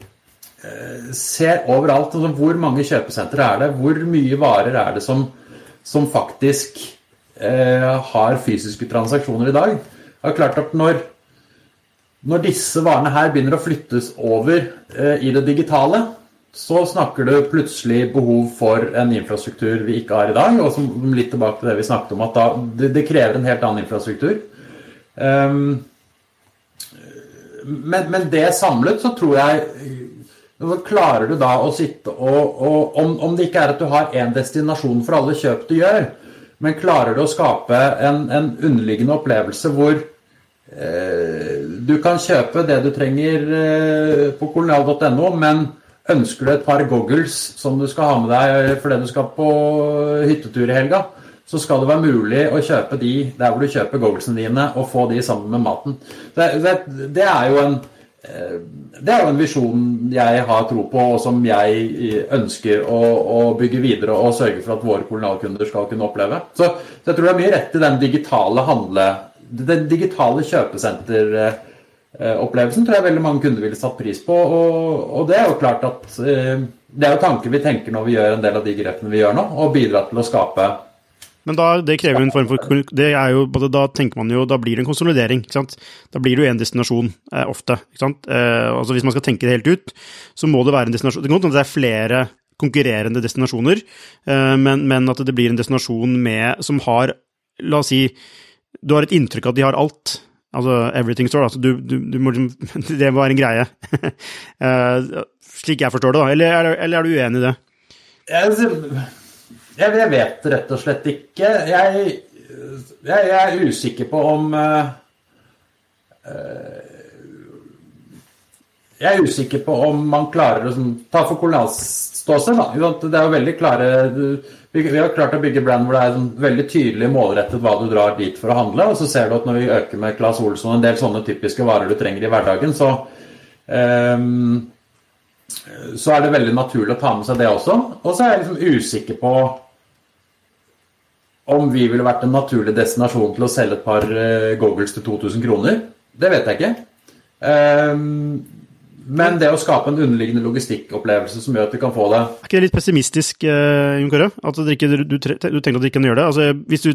ser overalt, altså hvor mange kjøpesentre det, hvor mye varer det som faktisk har fysiske transaksjoner i dag, det klart at når disse varene her begynner å flyttes over i det digitale, så snakker du plutselig behov for en infrastruktur vi ikke har i dag, og som litt tilbake til det vi snakket om, at det krever en helt annen infrastruktur. Men det samlet så tror jeg klarer du da å sitte og om det ikke at du har en destinasjon for alle kjøp du gjør, men klarer du å skape en underliggende opplevelse hvor du kan kjøpe det du trenger på kolonial.no, men ønsker du et par goggles som du skal ha med deg fordi du skal på hyttetur i helga, så skal det være mulig å kjøpe de der hvor du kjøper gogglesene dine og få de sammen med maten. Det jo en visjon jeg har tro på, og som jeg ønsker å bygge videre og sørge for at våre kolonialkunder skal kunne oppleve. Så jeg tror det mye rett i den digitale kjøpesenteropplevelsen tror jeg veldig mange kunder ville satt pris på, og det jo klart at det jo tanker vi tenker når vi gjør en del av de grepene vi gjør nå, og bidrar til å skape. Men det krever en form for, det jo, da tenker man jo, da blir det en konsolidering, ikke sant? Da blir det jo en destinasjon ofte, ikke sant? Altså hvis man skal tenke det helt ut, så må det være en destinasjon, det kan godt at det flere konkurrerende destinasjoner, men at det blir en destinasjon som har, la oss si, du har et inntrykk at de har alt, altså everything store, altså du må, det må være en greie, slik jeg forstår det da, eller du uenig i det? Jeg vet rett og slett ikke. Jeg usikker på om man klarer å ta for kolonialståsted da. Det jo veldig klare, vi har klart å bygge brand hvor det veldig tydelig målrettet hva du drar dit for å handle, og så ser du at når vi øker med Claes Olsson en del sånne typiske varer du trenger i hverdagen, så det veldig naturlig å ta med seg det også. Og så jeg liksom usikker på om vi ville vært en naturlig destinasjon til å selge et par goggles til 2000 kroner. Det vet jeg ikke. Men det å skape en underliggende logistikkopplevelse som gjør at du kan få det. Ikke det litt pessimistisk, Jon Kåre? At du tenker at dere ikke kan gjøre det? Altså,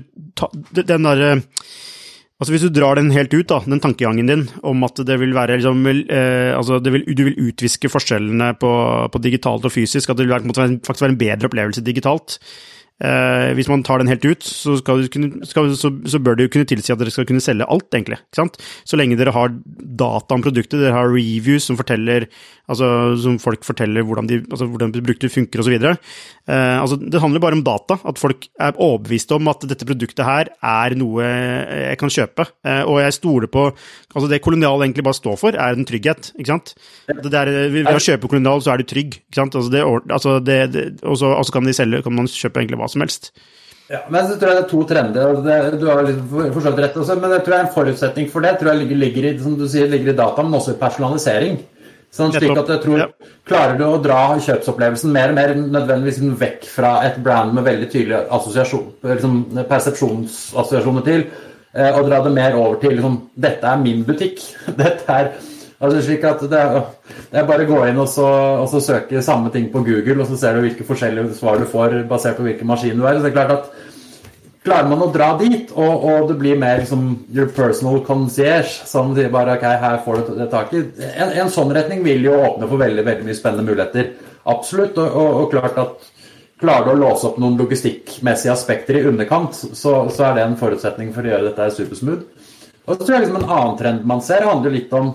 hvis du drar den helt ut, da, den tankegangen din, om at det vil være liksom, du vil utviske forskjellene på digitalt og fysisk, at det vil faktisk være en bedre opplevelse digitalt. Hvis man tar den helt ut, så bør det jo kunne tilsi at dere skal kunne selge alt, egentlig, ikke sant? Så lenge dere har data om produktet, dere har reviews som forteller, som folk forteller hvordan produktet funker og så videre. Det handler bare om data, at folk overbevist om at dette produktet her noe jeg kan kjøpe, og jeg stoler på, det kolonial egentlig bare står for, en trygghet, ikke sant? Ved å kjøpe kolonial så du trygg, ikke sant? Og så kan man kjøpe egentlig hva som helst. Ja, men så tror jeg det 2 trender, du har litt forstått rett også, men jeg tror en forutsetning for det, tror jeg ligger i, som du sier, ligger i data, men også i personalisering. Sånn slik at jeg tror, klarer du å dra kjøpsopplevelsen mer og mer nødvendigvis vekk fra et brand med veldig tydelig assosiasjon, liksom persepsjonsassosiasjoner til, og dra det mer over til, liksom, dette min butikk, dette slik at det bare gå inn og så søke samme ting på Google, og så ser du hvilke forskjellige svar du får basert på hvilken maskin du så det klart at klarer man å dra dit, og det blir mer liksom your personal concierge, som sier bare, ok, her får du det tak i. En sånn retning vil jo åpne for veldig, veldig mye spennende muligheter. Absolutt, og klart at klarer du å låse opp noen logistikkmessige aspekter i underkant, så det en forutsetning for å gjøre dette supersmooth. Og så tror jeg liksom en annen trend man ser handler litt om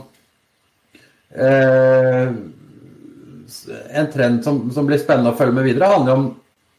en trend som blir spennende å følge med videre, handler om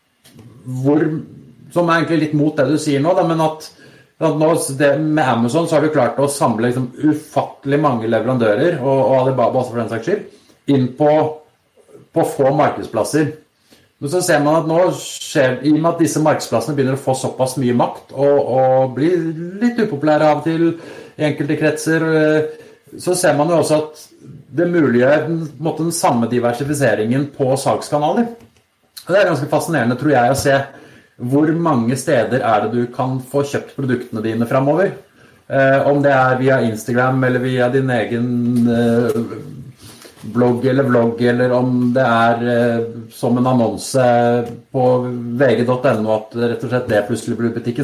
som egentlig litt mot det du sier nå, men at nå, med Amazon så har du klart å samle liksom ufattelig mange leverandører, og Alibaba også for den saks skyld, inn på få markedsplasser. Men så ser man at nå skjer, i og med at disse markedsplassene begynner å få såpass mye makt, og blir litt upopulære av og til i enkelte kretser, så ser man jo også at det muliggjør den samme diversifiseringen på salgskanaler. Og det ganske fascinerende, tror jeg, å se hvor mange steder det du kan få kjøpt produktene dine fremover. Om det via Instagram eller via din egen blogg eller vlogg, eller om det som en annonse på vg.no at rett og slett det plutselig blir butikken.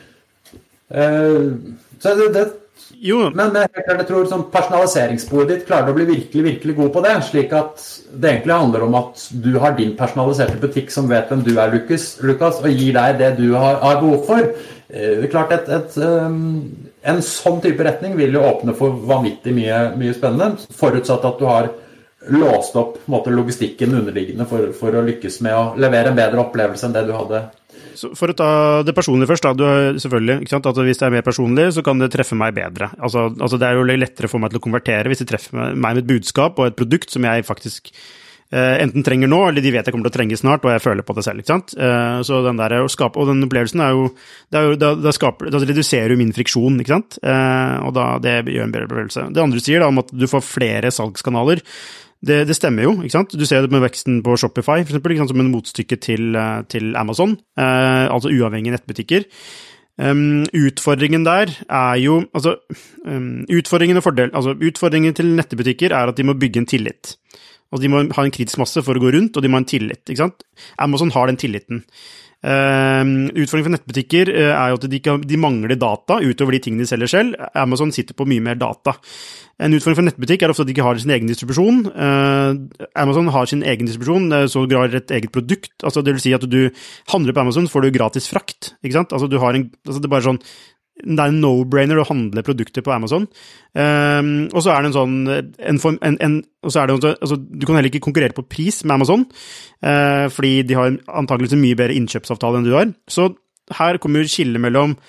Så men jeg tror sånn personaliseringssporet ditt klarer å bli virkelig, virkelig god på det, slik at det egentlig handler om at du har din personaliserte butikk som vet hvem du Lukas, og gir deg det du har behov for. Det klart en sånn type retning vil jo åpne for vanvittig mye spennende, forutsatt at du har låst opp på en måte, logistikken underliggende for å lykkes med å levere en bedre opplevelse enn det du hadde. Så for å ta det personlige først, da, du har selvfølgelig, ikke sant, at hvis det mer personlig, så kan det treffe meg bedre. Altså det jo lettere for meg til å konvertere hvis det treffer meg med et budskap og et produkt som jeg faktisk enten trenger nå, eller de vet jeg kommer til å trenge snart, og jeg føler på det selv, ikke sant? Så den der å skape, og den opplevelsen det reduserer jo min friksjon, ikke sant? Og det gjør en bedre opplevelse. Det andre du sier da, om at du får flere salgskanaler, det stemmer jo, ikke sant? Du ser det med veksten på Shopify, for eksempel, ikke sant? Som en motstykke til Amazon, altså uavhengige nettbutikker. Utfordringen der jo, utfordringen til nettbutikker at de må bygge en tillit. Altså de må ha en kritisk masse for å gå rundt, og de må ha en tillit, ikke sant? Amazon har den tilliten. Utfordringen for nettbutikker jo at de mangler data utover de tingene de selger selv. Amazon sitter på mye mer data. En utfordring for nettbutikk ofte at de ikke har sin egen distribusjon. Amazon har sin egen distribusjon, så har et eget produkt. Altså det vil si at du handler på Amazon, får du gratis frakt, ikke sant? Altså det er bare sånn, det en no-brainer å handle produkter på Amazon. Og så det en sånn og så det altså, du kan heller ikke konkurrere på pris med Amazon, fordi de har antageligvis en mye bedre innkjøpsavtale enn du har. Så her kommer skillet mellom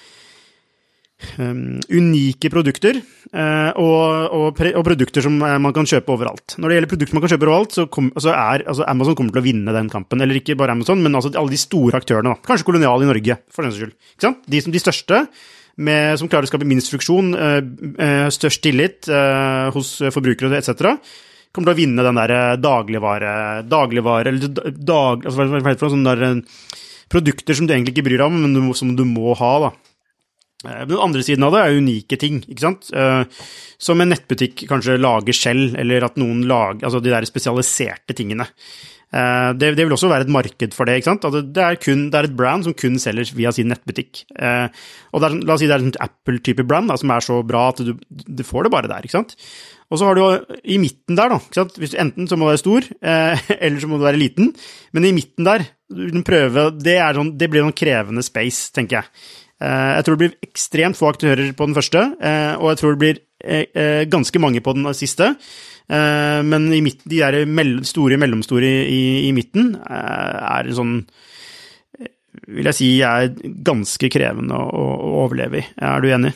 unike produkter og produkter som man kan kjøpe overalt. Når det gjelder produkter man kan kjøpe overalt, så altså Amazon kommer til å vinne den kampen, eller ikke bare Amazon, men altså alle de store aktørene da. Kanskje Kolonial i Norge, for den skyld. Ikke sant? De største, som klarer å skape minst friksjon, størst tillit hos forbrukere, etc., kommer til å vinne den der dagligvare, eller altså, hva heter det, sånne der produkter som du egentlig ikke bryr deg om, men som du må ha da. Den andre siden av det unike ting, ikke sant? Som en nettbutikk kanskje lager selv, eller at noen lager, altså de der spesialiserte tingene. Det vil også være et marked for det, ikke sant? Altså, det et brand som kun selger via sin nettbutikk. Og la oss si det en Apple-type brand da, som så bra at du får det bare der, ikke sant? Og så har du i midten der da, ikke sant? Hvis enten så må du være stor, eller så må du være liten, men i midten der, det blir noen krevende space, tenker jeg. Jeg tror det blir ekstremt få aktører på den første, og jeg tror det blir ganske mange på den siste. Men i midten, de der mellomstore i midten sånn, vil jeg si, ganske krevende å overleve i. Du enig?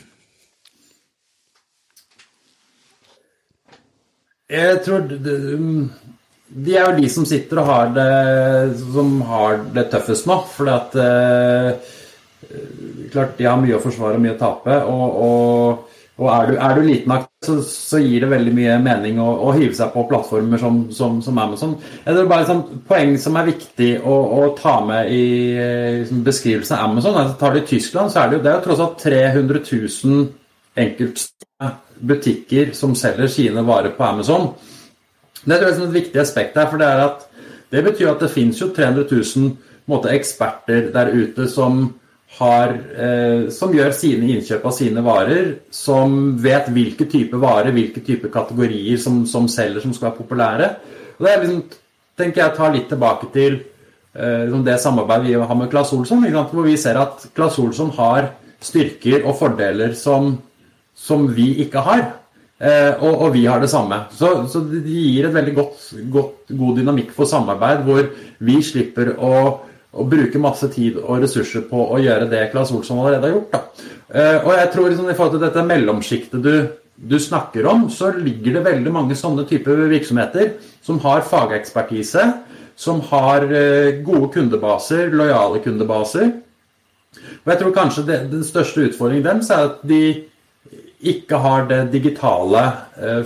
Jeg tror de jo de som sitter og har det tøffest nå, fordi at klart de har mye å forsvare og mye å tape, og du liten aktør, så gir det veldig mye mening å hive seg på plattformer som Amazon. Det bare et sånt poeng som viktig å ta med i beskrivelsen av Amazon. Tar du i Tyskland, så det jo tross alt 300 000 enkeltstående butikker som selger sine varer på Amazon. Det tror jeg et viktig aspekt her, for at det betyr at det finnes jo 300 000 eksperter der ute som gjør sine innkjøp av sine varer, som vet hvilke type varer, hvilke type kategorier som selger, som skal være populære. Og det tenker jeg tar litt tilbake til det samarbeidet vi har med Claes Olsson, hvor vi ser at Claes Olsson har styrker og fordeler som vi ikke har, og vi har det samme. Så det gir et veldig god dynamikk for samarbeid, hvor vi slipper å bruke masse tid og ressurser på å gjøre det Claes Olsson allerede har gjort da. Og jeg tror i forhold til dette mellomskiktet du snakker om, så ligger det veldig mange sånne typer virksomheter som har fagekspertise, som har gode kundebaser, lojale kundebaser. Og jeg tror kanskje den største utfordringen deres at de ikke har det digitale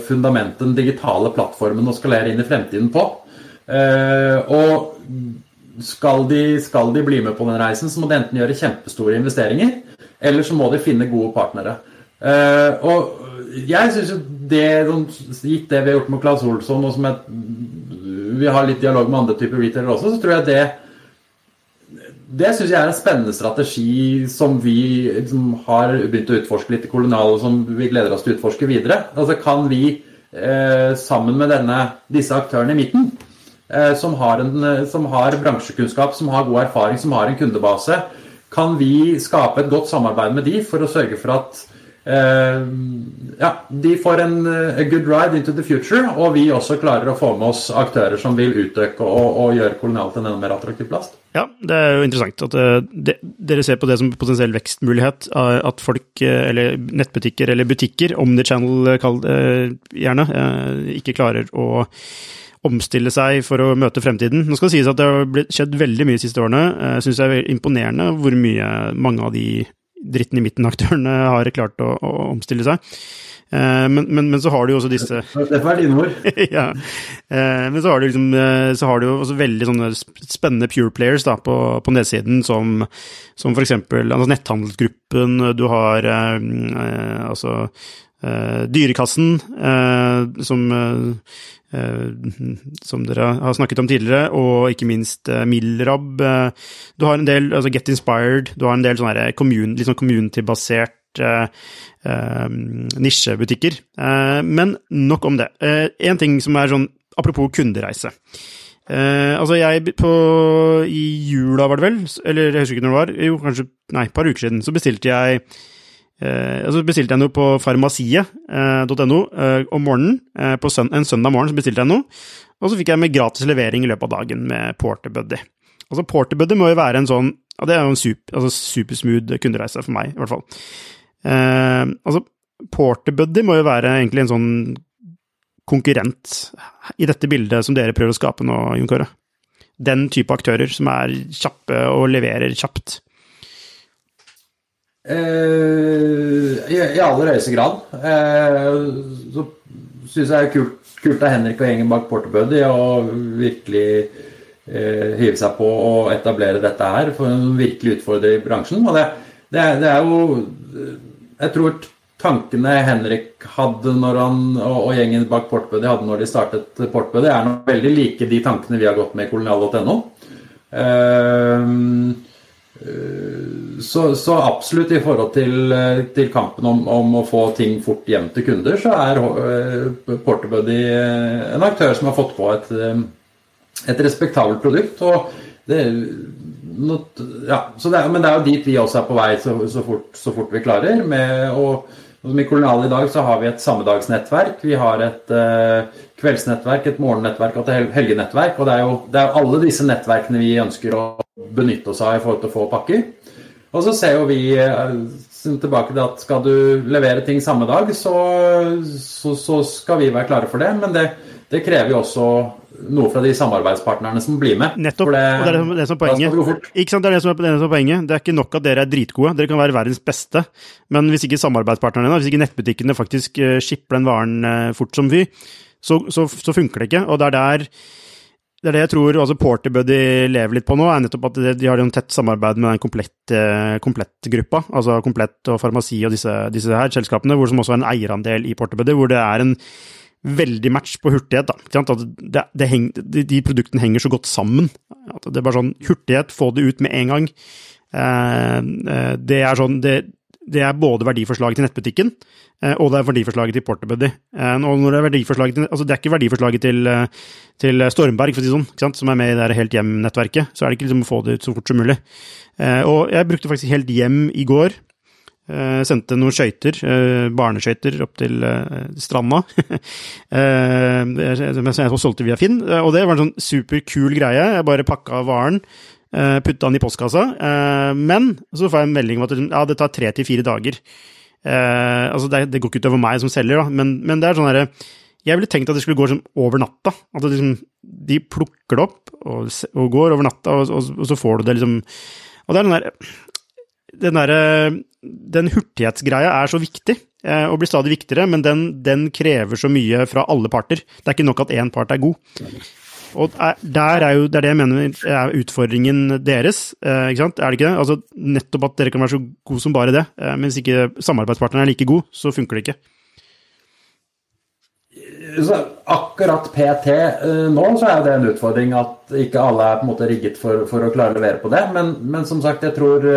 fundamentet, den digitale plattformen å skalere inn i fremtiden på. Og skal de bli med på den reisen, så må de enten gjøre kjempestore investeringer, eller så må de finne gode partnere. Og jeg synes jo gitt det vi har gjort med Claes Olsson, og som vi har litt dialog med andre typer retailer også, så tror jeg det synes jeg en spennende strategi som vi liksom har begynt å utforske litt i Kolonial, og som vi gleder oss til å utforske videre. Altså kan vi sammen med disse aktørene i midten, som har bransjekunnskap, som har god erfaring, som har en kundebase, kan vi skape et godt samarbeid med de for å sørge for at de får a good ride into the future, og vi også klarer å få med oss aktører som vil utøke og gjøre Kolonial til en enda mer attraktiv plass. Ja, det jo interessant at dere ser på det som potensiell vekstmulighet, at folk, eller nettbutikker eller butikker, omnichannel gjerne, ikke klarer å omstille seg for å møte fremtiden. Nå skal det sies at det har skjedd veldig mye de siste årene. Jeg synes det imponerende hvor mye mange av de dritten i midten-aktørene har klart å omstille seg. Men så har du jo også disse... Det var dine ord. Ja. Men så har du jo også veldig sånne spennende pure players da, på nedsiden, som for eksempel netthandelsgruppen, du har Dyrekassen, som dere har snakket om tidligere, og ikke minst Milrab. Du har en del, Get Inspired, du har en del sånne litt sånn community-basert nisjebutikker. Men nok om det. En ting som sånn, apropos kundereise. I jula var det vel, eller jeg husker ikke når det var, et par uker siden, så bestilte jeg noe på farmasiet.no om morgenen, på en søndag morgen så bestilte jeg noe, og så fikk jeg med gratis levering i løpet av dagen med Porterbuddy. Porterbuddy må jo være en sånn, det jo en supersmooth kundereise for meg, i hvert fall. Porterbuddy må jo være egentlig en sånn konkurrent i dette bildet som dere prøver å skape nå, Jon Kåre. Den type aktører som kjappe og leverer kjapt. I aller høyeste grad. Så synes jeg kult av Henrik og gjengen bak Porterbuddy og virkelig hive seg på å etablere dette her for en virkelig utfordrer i bransjen. Og det jo, jeg tror tankene Henrik hadde og gjengen bak Porterbuddy hadde når de startet Porterbuddy, noe veldig like de tankene vi har gått med i kolonial.no. Så absolutt i forhold til kampen om å få ting fort hjem til kunder, så Porterbuddy en aktør som har fått på et respektabelt produkt, og men det jo dit vi også på vei så fort vi klarer som i Kolonial i dag så har vi et sammedagsnettverk, vi har et kveldsnettverk, et morgennettverk og et helgenettverk, og det jo alle disse nettverkene vi ønsker å benytte oss av i forhold til å få pakker. Og så ser jo vi tilbake til at skal du levere ting samme dag, så skal vi være klare for det, men det krever jo også noe fra de samarbeidspartnerne som blir med. Nettopp, og det det som er poenget. Ikke sant, det som er poenget. Det ikke nok at dere dritgode, dere kan være verdens beste, men hvis ikke samarbeidspartnerne, hvis ikke nettbutikkene faktisk shipper den varen fort som vi, så funker det ikke, og det det jeg tror Porterbuddy lever litt på nå, nettopp at de har en tett samarbeid med en komplett gruppa, altså Komplett og Farmasi og disse her selskapene, hvor som også en eierandel i Porterbuddy, hvor det en veldig match på hurtighet, da. At de produktene henger så godt sammen. At det bare sånn, hurtighet, få det ut med en gang. Det sånn, det både verdiforslaget til nettbutikken, og det verdiforslaget til Porterbuddy. Og når det verdiforslaget til, det ikke verdiforslaget til Stormberg, for å si sånn, ikke sant, som med i det helt hjem-nettverket, så det ikke liksom å få det ut så fort som mulig. Og jeg brukte faktisk helt hjem i går, sendte noen skøyter, barneskøyter opp til stranda, som jeg solgte via Finn, og det var en sånn superkul greie. Jeg bare pakket varen, puttet den i postkassa, men så får jeg en melding om at det tar 3 til 4 dager. Det går ikke ut over meg som selger, da, men det sånn der, jeg ville tenkt at det skulle gå sånn over natta, at de plukker det opp og går over natta, og så får du det liksom, og det den hurtighetsgreia så viktig, og blir stadig viktigere, men den krever så mye fra alle parter. Det ikke nok at en part god. Og det er det jeg mener er utfordringen deres, ikke sant? Er det ikke det? Altså, nettopp at dere kan være så gode som bare det, mens ikke samarbeidspartnerne er like gode, så funker det ikke. Så akkurat PT nå så er det en utfordring at ikke alle er på en måte rigget for å klare å levere på det, men som sagt,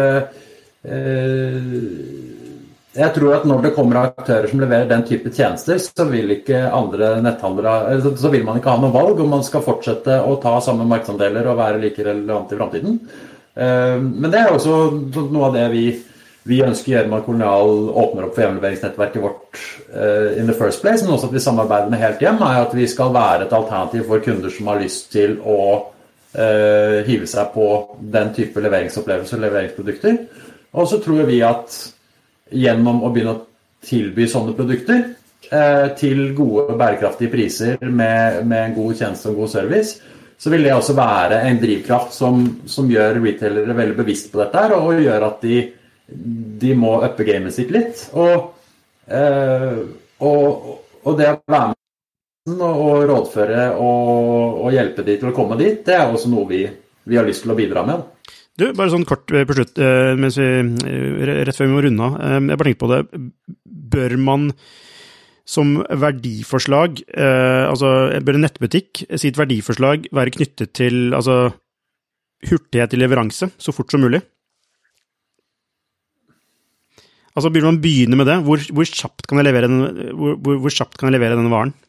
jeg tror at når det kommer aktører som leverer den type tjenester, så vil ikke andre netthandlere, så vil man ikke ha noe valg om man skal fortsette å ta samme markedsandeler og være like relevant i fremtiden. Men det er også noe av det vi ønsker å gjøre med at Kolonial åpner opp for hjemleveringsnettverket vårt in the first place, men også at vi samarbeider med Helt Hjem, er at vi skal være et alternativ for kunder som har lyst til å hive seg på den type leveringsopplevelser og leveringsprodukter. Og så tror vi at gjennom å begynne å tilby sånne produkter til gode, bærekraftige priser med en god tjeneste og god service, så vil det også være en drivkraft som gjør retailere veldig bevisst på dette her, og gjør at de må uppe gamet sitt litt. Og det å være med og rådføre og hjelpe de til å komme dit, det er også noe vi har lyst til å bidra med. Du, bare sånn kort på slutt, rett før vi må runde av. Jeg bare tenkte på det. Bør man som verdiforslag, bør en nettbutikk sitt verdiforslag være knyttet til hurtighet i leveranse så fort som mulig? Bør man begynne med det? Hvor kjapt kan jeg levere denne varen?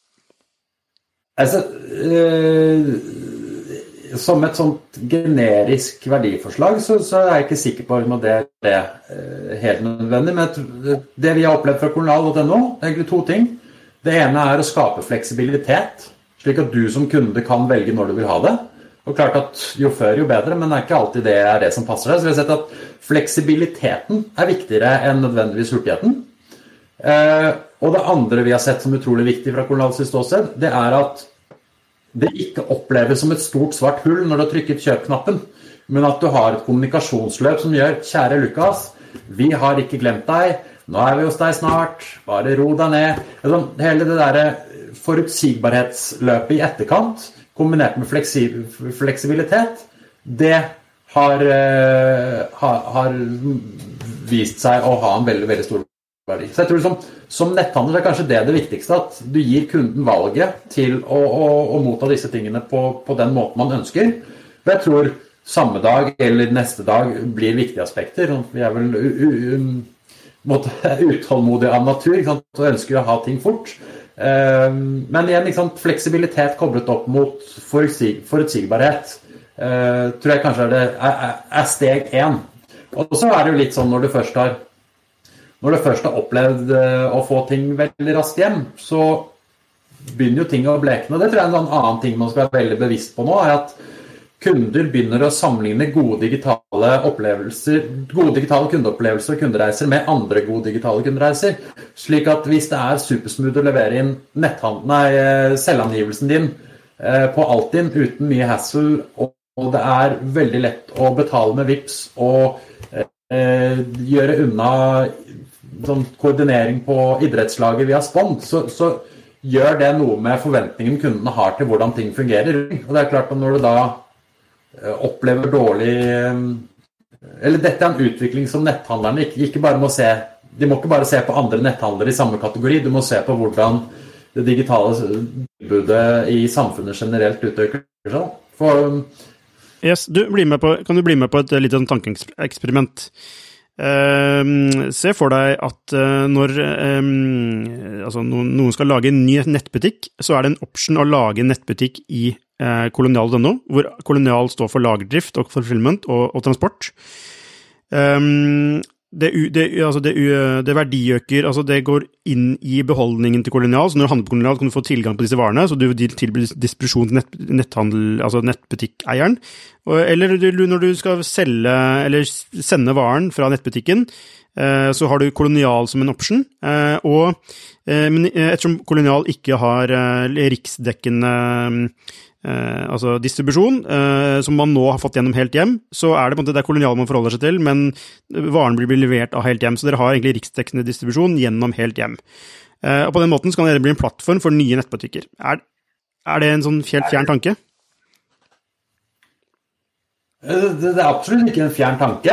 Som et sånt generisk verdiforslag, så er jeg ikke sikker på om det er helt nødvendig. Men det vi har opplevd fra Kolonial.no, er egentlig to ting. Det ene er å skape fleksibilitet, slik at du som kunde kan velge når du vil ha det. Og klart at jo før jo bedre, men det er ikke alltid det er det som passer deg. Så vi har sett at fleksibiliteten er viktigere enn nødvendigvis hurtigheten. Og det andre vi har sett som utrolig viktig fra Kolonials ståsted, det er at det ikke oppleves som et stort svart hull når du har trykket kjøpknappen, men at du har et kommunikasjonsløp som gjør, kjære Lukas, vi har ikke glemt deg, nå er vi hos deg snart, bare ro deg ned. Hele det der forutsigbarhetsløpet i etterkant, kombinert med fleksibilitet, det har vist seg å ha en veldig, veldig stor verdi. Så jeg tror som netthandler er kanskje det viktigste, at du gir kunden valget til å motta disse tingene på den måten man ønsker. Og jeg tror samme dag eller neste dag blir viktige aspekter. Vi er vel utålmodige av natur, og ønsker å ha ting fort. Men igjen, fleksibilitet koblet opp mot forutsigbarhet, tror jeg kanskje er steg 1. Og så er det jo litt sånn når du først har opplevd å få ting veldig raskt hjem, så begynner jo ting å blekne. Og det tror jeg er en annen ting man skal være veldig bevisst på nå, er at kunder begynner å sammenligne gode digitale kundeopplevelser og kundereiser med andre gode digitale kundereiser. Slik at hvis det er supersmooth å levere inn selvangivelsen din på Altinn uten mye hassle, og det er veldig lett å betale med Vipps og gjøre unna sånn koordinering på idrettslaget via Spond, så gjør det noe med forventningen kundene har til hvordan ting fungerer. Og det er klart at når du da opplever dårlig, eller dette er en utvikling som netthandlerne ikke bare må se, de må ikke bare se på andre netthandlere i samme kategori, du må se på hvordan det digitale tilbudet i samfunnet generelt utøker seg. Yes, kan du bli med på et litt sånn tankeeksperiment? Se for deg at når noen skal lage en ny nettbutikk, så er det en option å lage en nettbutikk i Kolonial.no, hvor Kolonial står for lagerdrift og fulfillment og transport. Det verdiøker, det går inn i beholdningen til Kolonial, så når du handler på Kolonial kan du få tilgang på disse varene, så du tilbyr distribusjon til netthandel, nettbutikkeieren, eller når du skal selge eller sende varen fra nettbutikken, så har du Kolonial som en option, men ettersom Kolonial ikke har riksdekkende distribusjon, som man nå har fått gjennom Helt Hjem, så er det på en måte det Kolonial man forholder seg til, men varen blir levert av Helt Hjem, så dere har egentlig riksdekkende distribusjon gjennom Helt Hjem. Og på den måten så kan det bli en plattform for nye nettbutikker. Er det en sånn helt fjern tanke? Det er absolutt ikke en fjern tanke.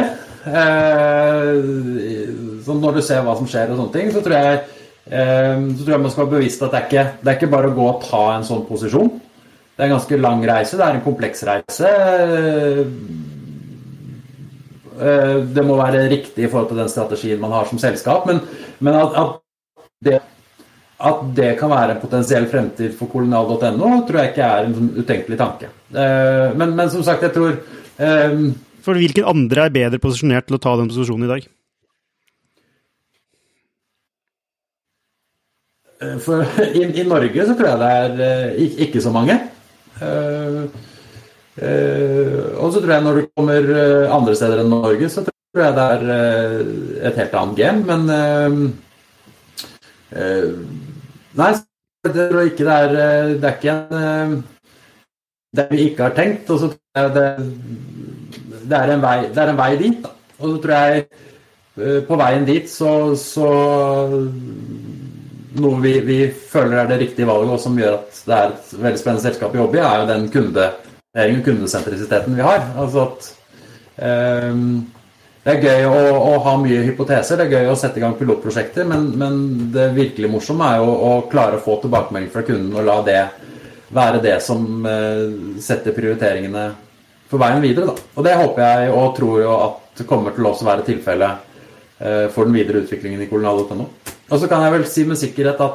Så når du ser hva som skjer og sånne ting, så tror jeg man skal være bevisst at det er ikke bare å gå og ta en sånn posisjon. Det er en ganske lang reise, det er en kompleks reise. Det må være riktig i forhold til den strategien man har som selskap, men at det kan være en potensiell fremtid for kolonial.no, tror jeg ikke er en sånn utenkelig tanke. Men som sagt, jeg tror... For hvilken andre er bedre posisjonert til å ta den posisjonen i dag? For i Norge så tror jeg det er ikke så mange. Og så tror jeg når du kommer andre steder enn Norge, så tror jeg det er et helt annet game, men nei, det tror jeg ikke det er ikke en det vi ikke har tenkt, og så tror jeg det er en vei dit, da. Og så tror jeg på veien dit så noe vi føler er det riktige valget, og som gjør at det er et veldig spennende selskap å jobbe i, er jo den kundesentriciteten vi har. Altså at det er gøy å ha mye hypoteser, det er gøy å sette i gang pilotprosjekter, men det virkelig morsomme er jo å klare å få tilbakemelding fra kunden og la det være det som setter prioriteringene for veien videre, da. Og det håper jeg og tror jo at det kommer til å også være tilfellet for den videre utviklingen i kolonial.no. Og så kan jeg vel si med sikkerhet at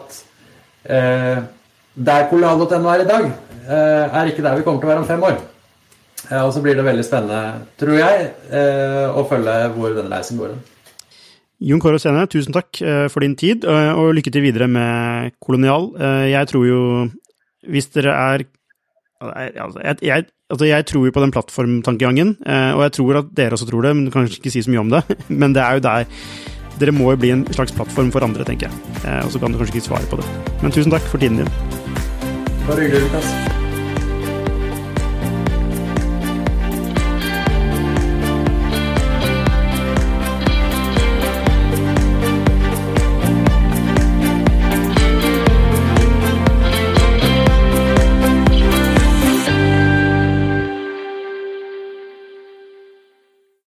der kolonial.no er i dag, er ikke der vi kommer til å være om 5 år. Og så blir det veldig spennende, tror jeg, å følge hvor den reisen går. Jon Kåre Stene, tusen takk for din tid, og lykke til videre med Kolonial. Jeg tror jo, hvis dere jeg tror jo på den plattformtankegangen, og jeg tror at dere også tror det, men du kan ikke si så mye om det, men det er jo der dere må jo bli en slags plattform for andre, tenker jeg. Og så kan du kanskje ikke svare på det. Men tusen takk for tiden din. Bare hyggelig, Lukas.